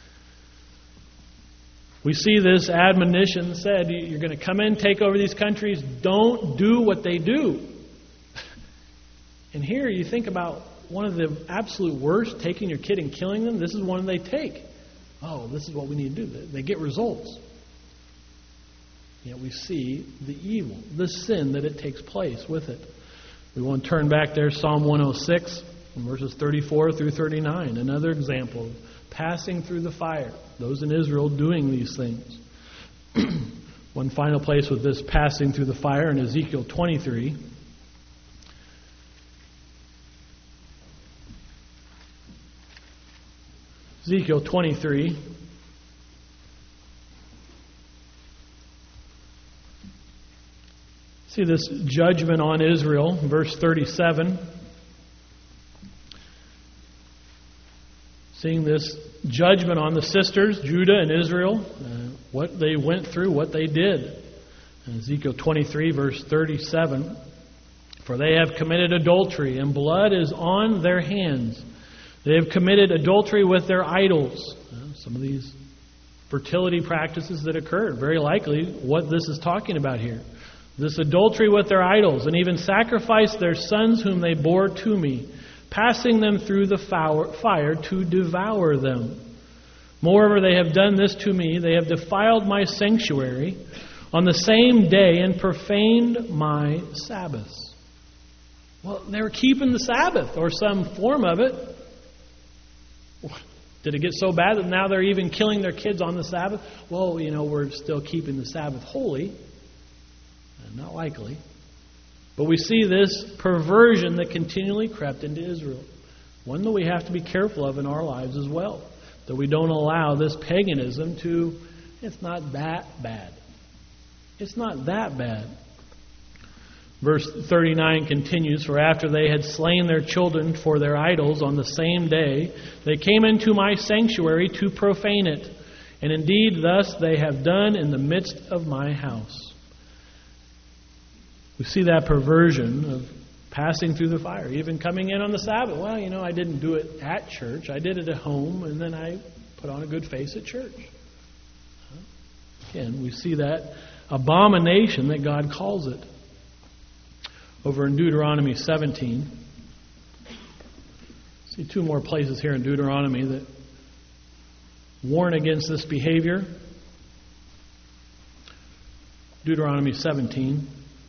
We see this admonition said, you're going to come in, take over these countries, don't do what they do. And here you think about one of the absolute worst, taking your kid and killing them. This is one they take. Oh, this is what we need to do. They get results. Yet we see the evil, the sin that it takes place with it. We want to turn back there, Psalm 106, verses 34 through 39. Another example of passing through the fire. Those in Israel doing these things. One final place with this passing through the fire in Ezekiel 23. Ezekiel 23. See this judgment on Israel, verse 37. Seeing this judgment on the sisters, Judah and Israel, what they went through, what they did. In Ezekiel 23, verse 37. For they have committed adultery, and blood is on their hands. They have committed adultery with their idols. Some of these fertility practices that occurred, very likely what this is talking about here. This adultery with their idols, and even sacrificed their sons whom they bore to me, passing them through the fire to devour them. Moreover, they have done this to me. They have defiled my sanctuary on the same day and profaned my Sabbaths. Well, they were keeping the Sabbath, or some form of it. Did it get so bad that now they're even killing their kids on the Sabbath? Well, we're still keeping the Sabbath holy. Not likely. But we see this perversion that continually crept into Israel. One that we have to be careful of in our lives as well. That we don't allow this paganism to, it's not that bad. It's not that bad. Verse 39 continues, for after they had slain their children for their idols on the same day, they came into my sanctuary to profane it. And indeed thus they have done in the midst of my house. We see that perversion of passing through the fire, even coming in on the Sabbath. Well, I didn't do it at church. I did it at home, and then I put on a good face at church. Again, we see that abomination that God calls it. Over in Deuteronomy 17. See two more places here in Deuteronomy that warn against this behavior. Deuteronomy 17.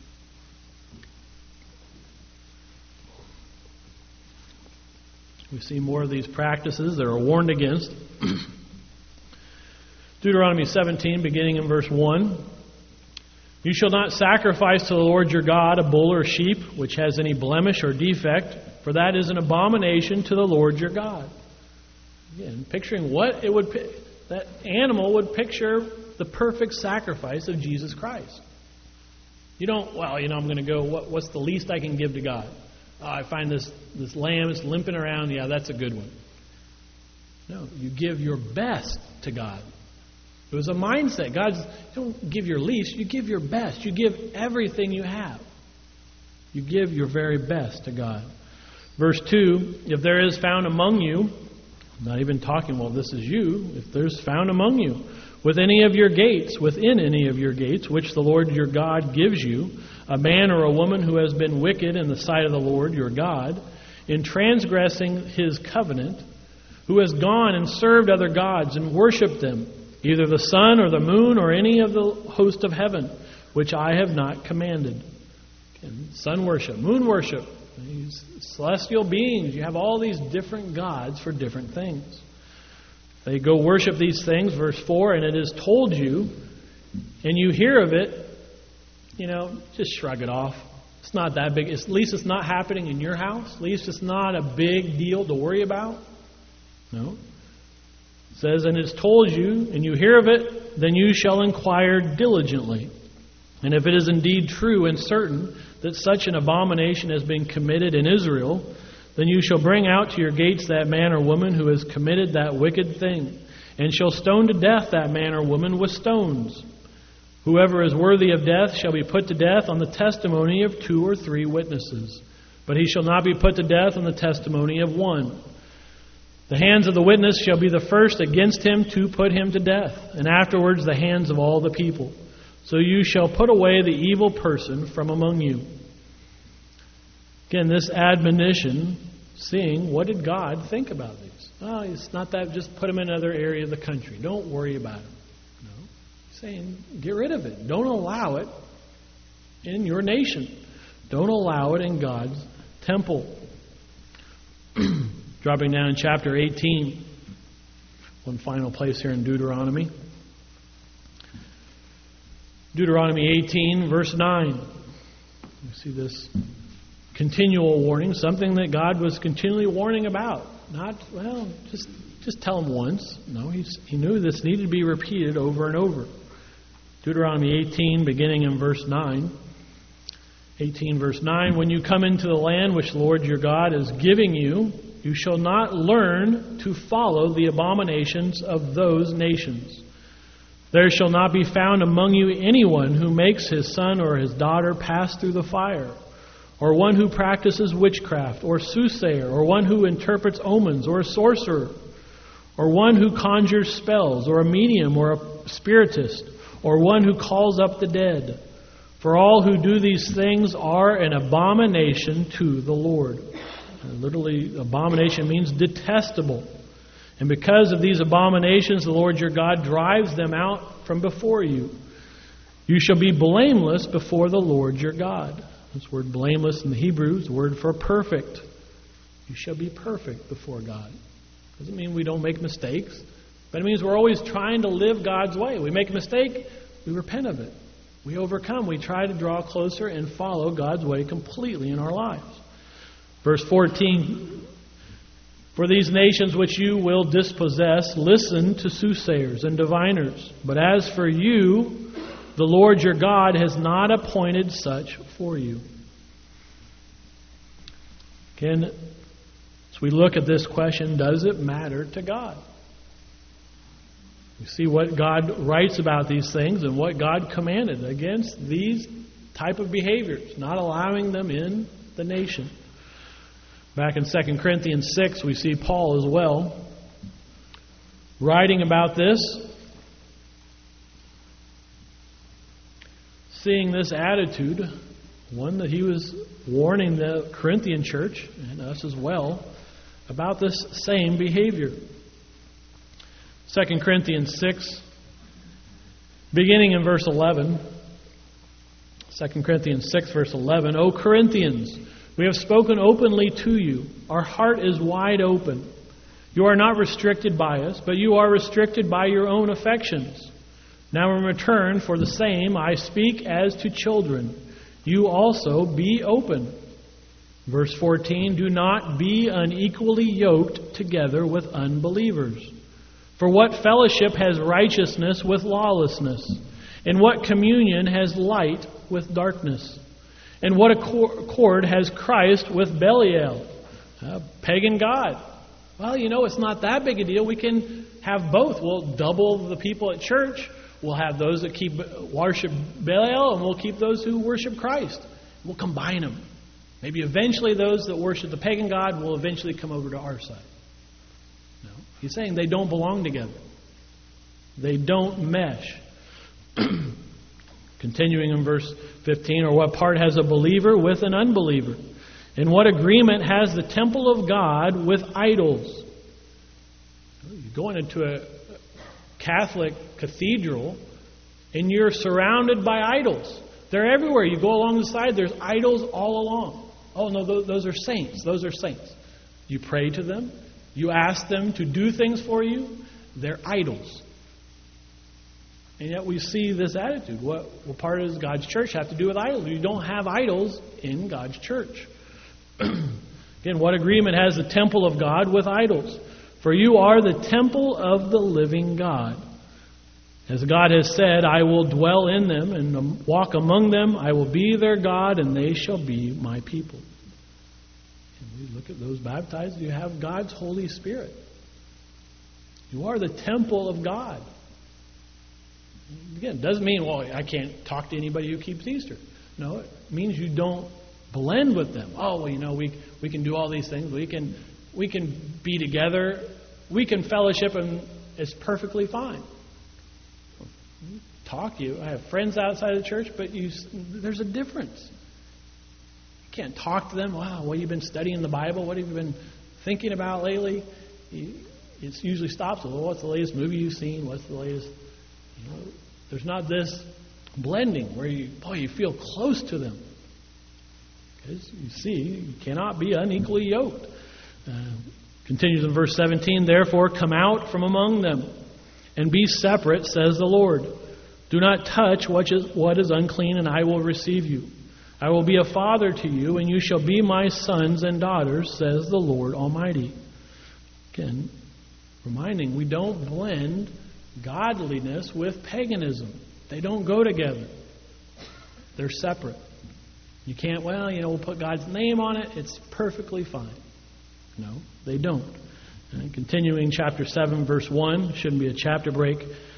We see more of these practices that are warned against. Deuteronomy 17, beginning in verse 1. You shall not sacrifice to the Lord your God a bull or sheep which has any blemish or defect, for that is an abomination to the Lord your God. Again, picturing what it would, that animal would picture the perfect sacrifice of Jesus Christ. You don't, I'm going to go, what's the least I can give to God? I find this lamb is limping around. Yeah, that's a good one. No, you give your best to God. It was a mindset. You don't give your least, you give your best. You give everything you have. You give your very best to God. Verse 2, if there is found among you, not even talking, well, this is you, if there's found among you, within any of your gates, which the Lord your God gives you, a man or a woman who has been wicked in the sight of the Lord your God, in transgressing his covenant, who has gone and served other gods and worshipped them, either the sun or the moon or any of the host of heaven, which I have not commanded. Again, sun worship, moon worship, these celestial beings. You have all these different gods for different things. They go worship these things, verse 4, and it is told you, and you hear of it, just shrug it off. It's not that big. At least it's not happening in your house. At least it's not a big deal to worry about. No. It says, and it's told you, and you hear of it, then you shall inquire diligently. And if it is indeed true and certain that such an abomination has been committed in Israel, then you shall bring out to your gates that man or woman who has committed that wicked thing, and shall stone to death that man or woman with stones. Whoever is worthy of death shall be put to death on the testimony of 2 or 3 witnesses. But he shall not be put to death on the testimony of 1. The hands of the witness shall be the first against him to put him to death, and afterwards the hands of all the people. So you shall put away the evil person from among you. Again, this admonition, seeing what did God think about these? Oh, it's not that just put them in another area of the country. Don't worry about them. No. He's saying, get rid of it. Don't allow it in your nation. Don't allow it in God's temple. Dropping down in chapter 18, one final place here in Deuteronomy. Deuteronomy 18, verse 9. You see this continual warning, something that God was continually warning about. Not, just tell him once. No, he knew this needed to be repeated over and over. Deuteronomy 18, beginning in verse 9. 18, verse 9. When you come into the land which the Lord your God is giving you, you shall not learn to follow the abominations of those nations. There shall not be found among you anyone who makes his son or his daughter pass through the fire, or one who practices witchcraft, or soothsayer, or one who interprets omens, or a sorcerer, or one who conjures spells, or a medium, or a spiritist, or one who calls up the dead. For all who do these things are an abomination to the Lord. Literally, abomination means detestable. And because of these abominations, the Lord your God drives them out from before you. You shall be blameless before the Lord your God. This word blameless in the Hebrew is the word for perfect. You shall be perfect before God. Doesn't mean we don't make mistakes, but it means we're always trying to live God's way. We make a mistake, we repent of it. We overcome. We try to draw closer and follow God's way completely in our lives. Verse 14, for these nations which you will dispossess, listen to soothsayers and diviners. But as for you, the Lord your God has not appointed such for you. Again, as we look at this question, does it matter to God? We see what God writes about these things and what God commanded against these type of behaviors, not allowing them in the nation. Back in 2 Corinthians 6, we see Paul as well writing about this, seeing this attitude, one that he was warning the Corinthian church and us as well about this same behavior. 2 Corinthians 6, beginning in verse 11. 2 Corinthians 6, verse 11. O Corinthians, we have spoken openly to you. Our heart is wide open. You are not restricted by us, but you are restricted by your own affections. Now in return for the same, I speak as to children. You also be open. Verse 14, do not be unequally yoked together with unbelievers. For what fellowship has righteousness with lawlessness? And what communion has light with darkness? And what accord has Christ with Belial, a pagan god? Well, it's not that big a deal. We can have both. We'll double the people at church. We'll have those that worship Belial, and we'll keep those who worship Christ. We'll combine them. Maybe eventually those that worship the pagan god will eventually come over to our side. No. He's saying they don't belong together. They don't mesh. Continuing in verse 15, or what part has a believer with an unbeliever? And what agreement has the temple of God with idols? You're going into a Catholic cathedral and you're surrounded by idols. They're everywhere. You go along the side, there's idols all along. Oh no, those are saints. Those are saints. You pray to them. You ask them to do things for you. They're idols. And yet we see this attitude. What part does God's church have to do with idols? You don't have idols in God's church. Again, what agreement has the temple of God with idols? For you are the temple of the living God. As God has said, I will dwell in them and walk among them. I will be their God, and they shall be my people. And we look at those baptized. You have God's Holy Spirit. You are the temple of God. Again, it doesn't mean, well, I can't talk to anybody who keeps Easter. No, it means you don't blend with them. Oh, well, we can do all these things. We can be together. We can fellowship, and it's perfectly fine. I have friends outside of the church, but there's a difference. You can't talk to them. Wow, what have you been studying the Bible? What have you been thinking about lately? It usually stops with, well, what's the latest movie you've seen? What's the latest? There's not this blending where you feel close to them. Because you see, you cannot be unequally yoked. Continues in verse 17, therefore come out from among them and be separate, says the Lord. Do not touch what is unclean, and I will receive you. I will be a father to you, and you shall be my sons and daughters, says the Lord Almighty. Again, reminding, we don't blend godliness with paganism. They don't go together. They're separate. You can't, we'll put God's name on it. It's perfectly fine. No, they don't. And continuing chapter 7, verse 1, shouldn't be a chapter break.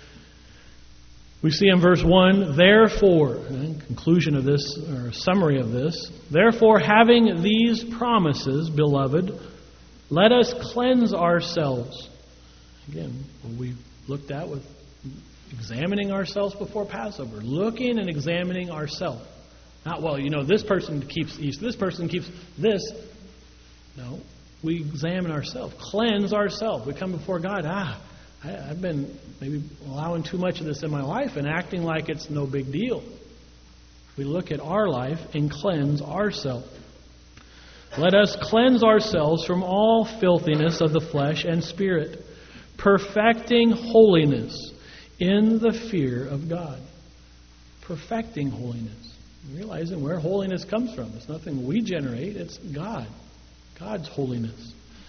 We see in verse 1, therefore, conclusion of this, or summary of this, therefore, having these promises, beloved, let us cleanse ourselves. Again, what we looked at with examining ourselves before Passover. Looking and examining ourselves. Not, this person keeps Easter, this person keeps this. No, we examine ourselves. Cleanse ourselves. We come before God. I've been maybe allowing too much of this in my life and acting like it's no big deal. We look at our life and cleanse ourselves. Let us cleanse ourselves from all filthiness of the flesh and spirit, perfecting holiness in the fear of God. Perfecting holiness. Realizing where holiness comes from. It's nothing we generate, it's God. God's holiness.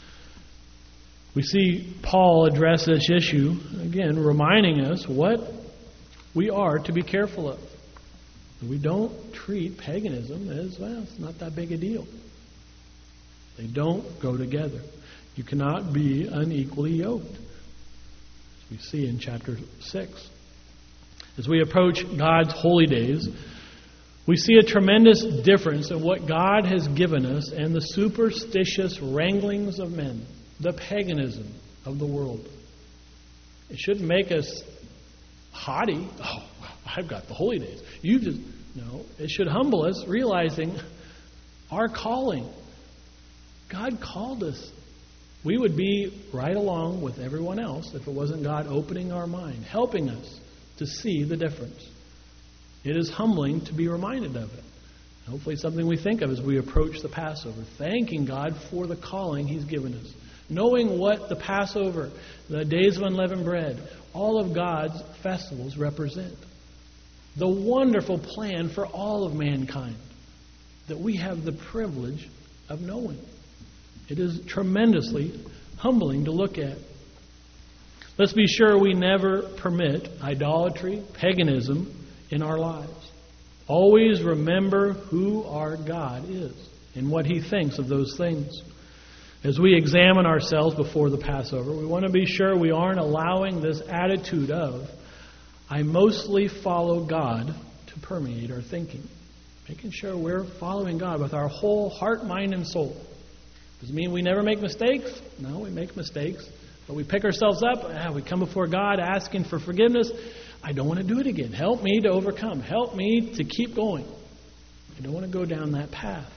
We see Paul address this issue, again, reminding us what we are to be careful of. We don't treat paganism as, it's not that big a deal. They don't go together. You cannot be unequally yoked. As we see in chapter 6. As we approach God's holy days, we see a tremendous difference in what God has given us and the superstitious wranglings of men. The paganism of the world. It shouldn't make us haughty. Oh, I've got the holy days. No. It should humble us, realizing our calling. God called us. We would be right along with everyone else if it wasn't God opening our mind, helping us to see the difference. It is humbling to be reminded of it. Hopefully something we think of as we approach the Passover. Thanking God for the calling He's given us. Knowing what the Passover, the days of unleavened bread, all of God's festivals represent. The wonderful plan for all of mankind that we have the privilege of knowing. It is tremendously humbling to look at. Let's be sure we never permit idolatry, paganism in our lives. Always remember who our God is and what He thinks of those things. As we examine ourselves before the Passover, we want to be sure we aren't allowing this attitude of, I mostly follow God, to permeate our thinking. Making sure we're following God with our whole heart, mind, and soul. Does it mean we never make mistakes? No, we make mistakes. But we pick ourselves up. We come before God asking for forgiveness. I don't want to do it again. Help me to overcome. Help me to keep going. I don't want to go down that path.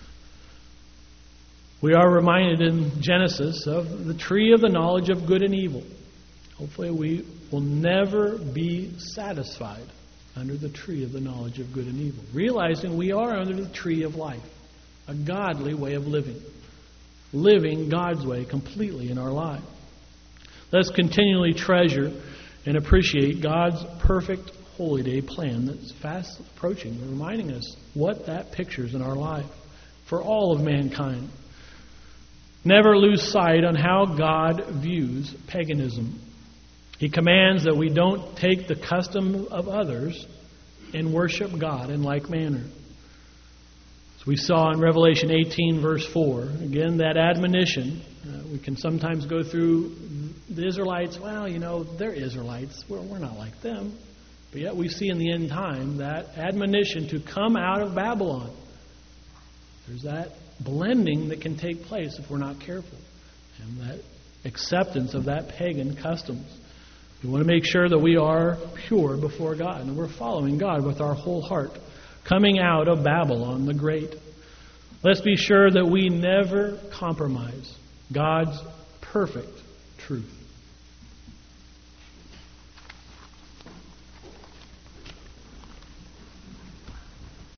We are reminded in Genesis of the tree of the knowledge of good and evil. Hopefully we will never be satisfied under the tree of the knowledge of good and evil. Realizing we are under the tree of life. A godly way of living. Living God's way completely in our lives. Let us continually treasure and appreciate God's perfect holy day plan that's fast approaching, reminding us what that pictures in our life for all of mankind. Never lose sight on how God views paganism. He commands that we don't take the custom of others and worship God in like manner. As we saw in Revelation 18, verse 4, again, that admonition. We can sometimes go through the Israelites. Well, they're Israelites. We're not like them. But yet we see in the end time that admonition to come out of Babylon. There's that blending that can take place if we're not careful. And that acceptance of that pagan customs. We want to make sure that we are pure before God and we're following God with our whole heart. Coming out of Babylon the Great. Let's be sure that we never compromise God's perfect truth.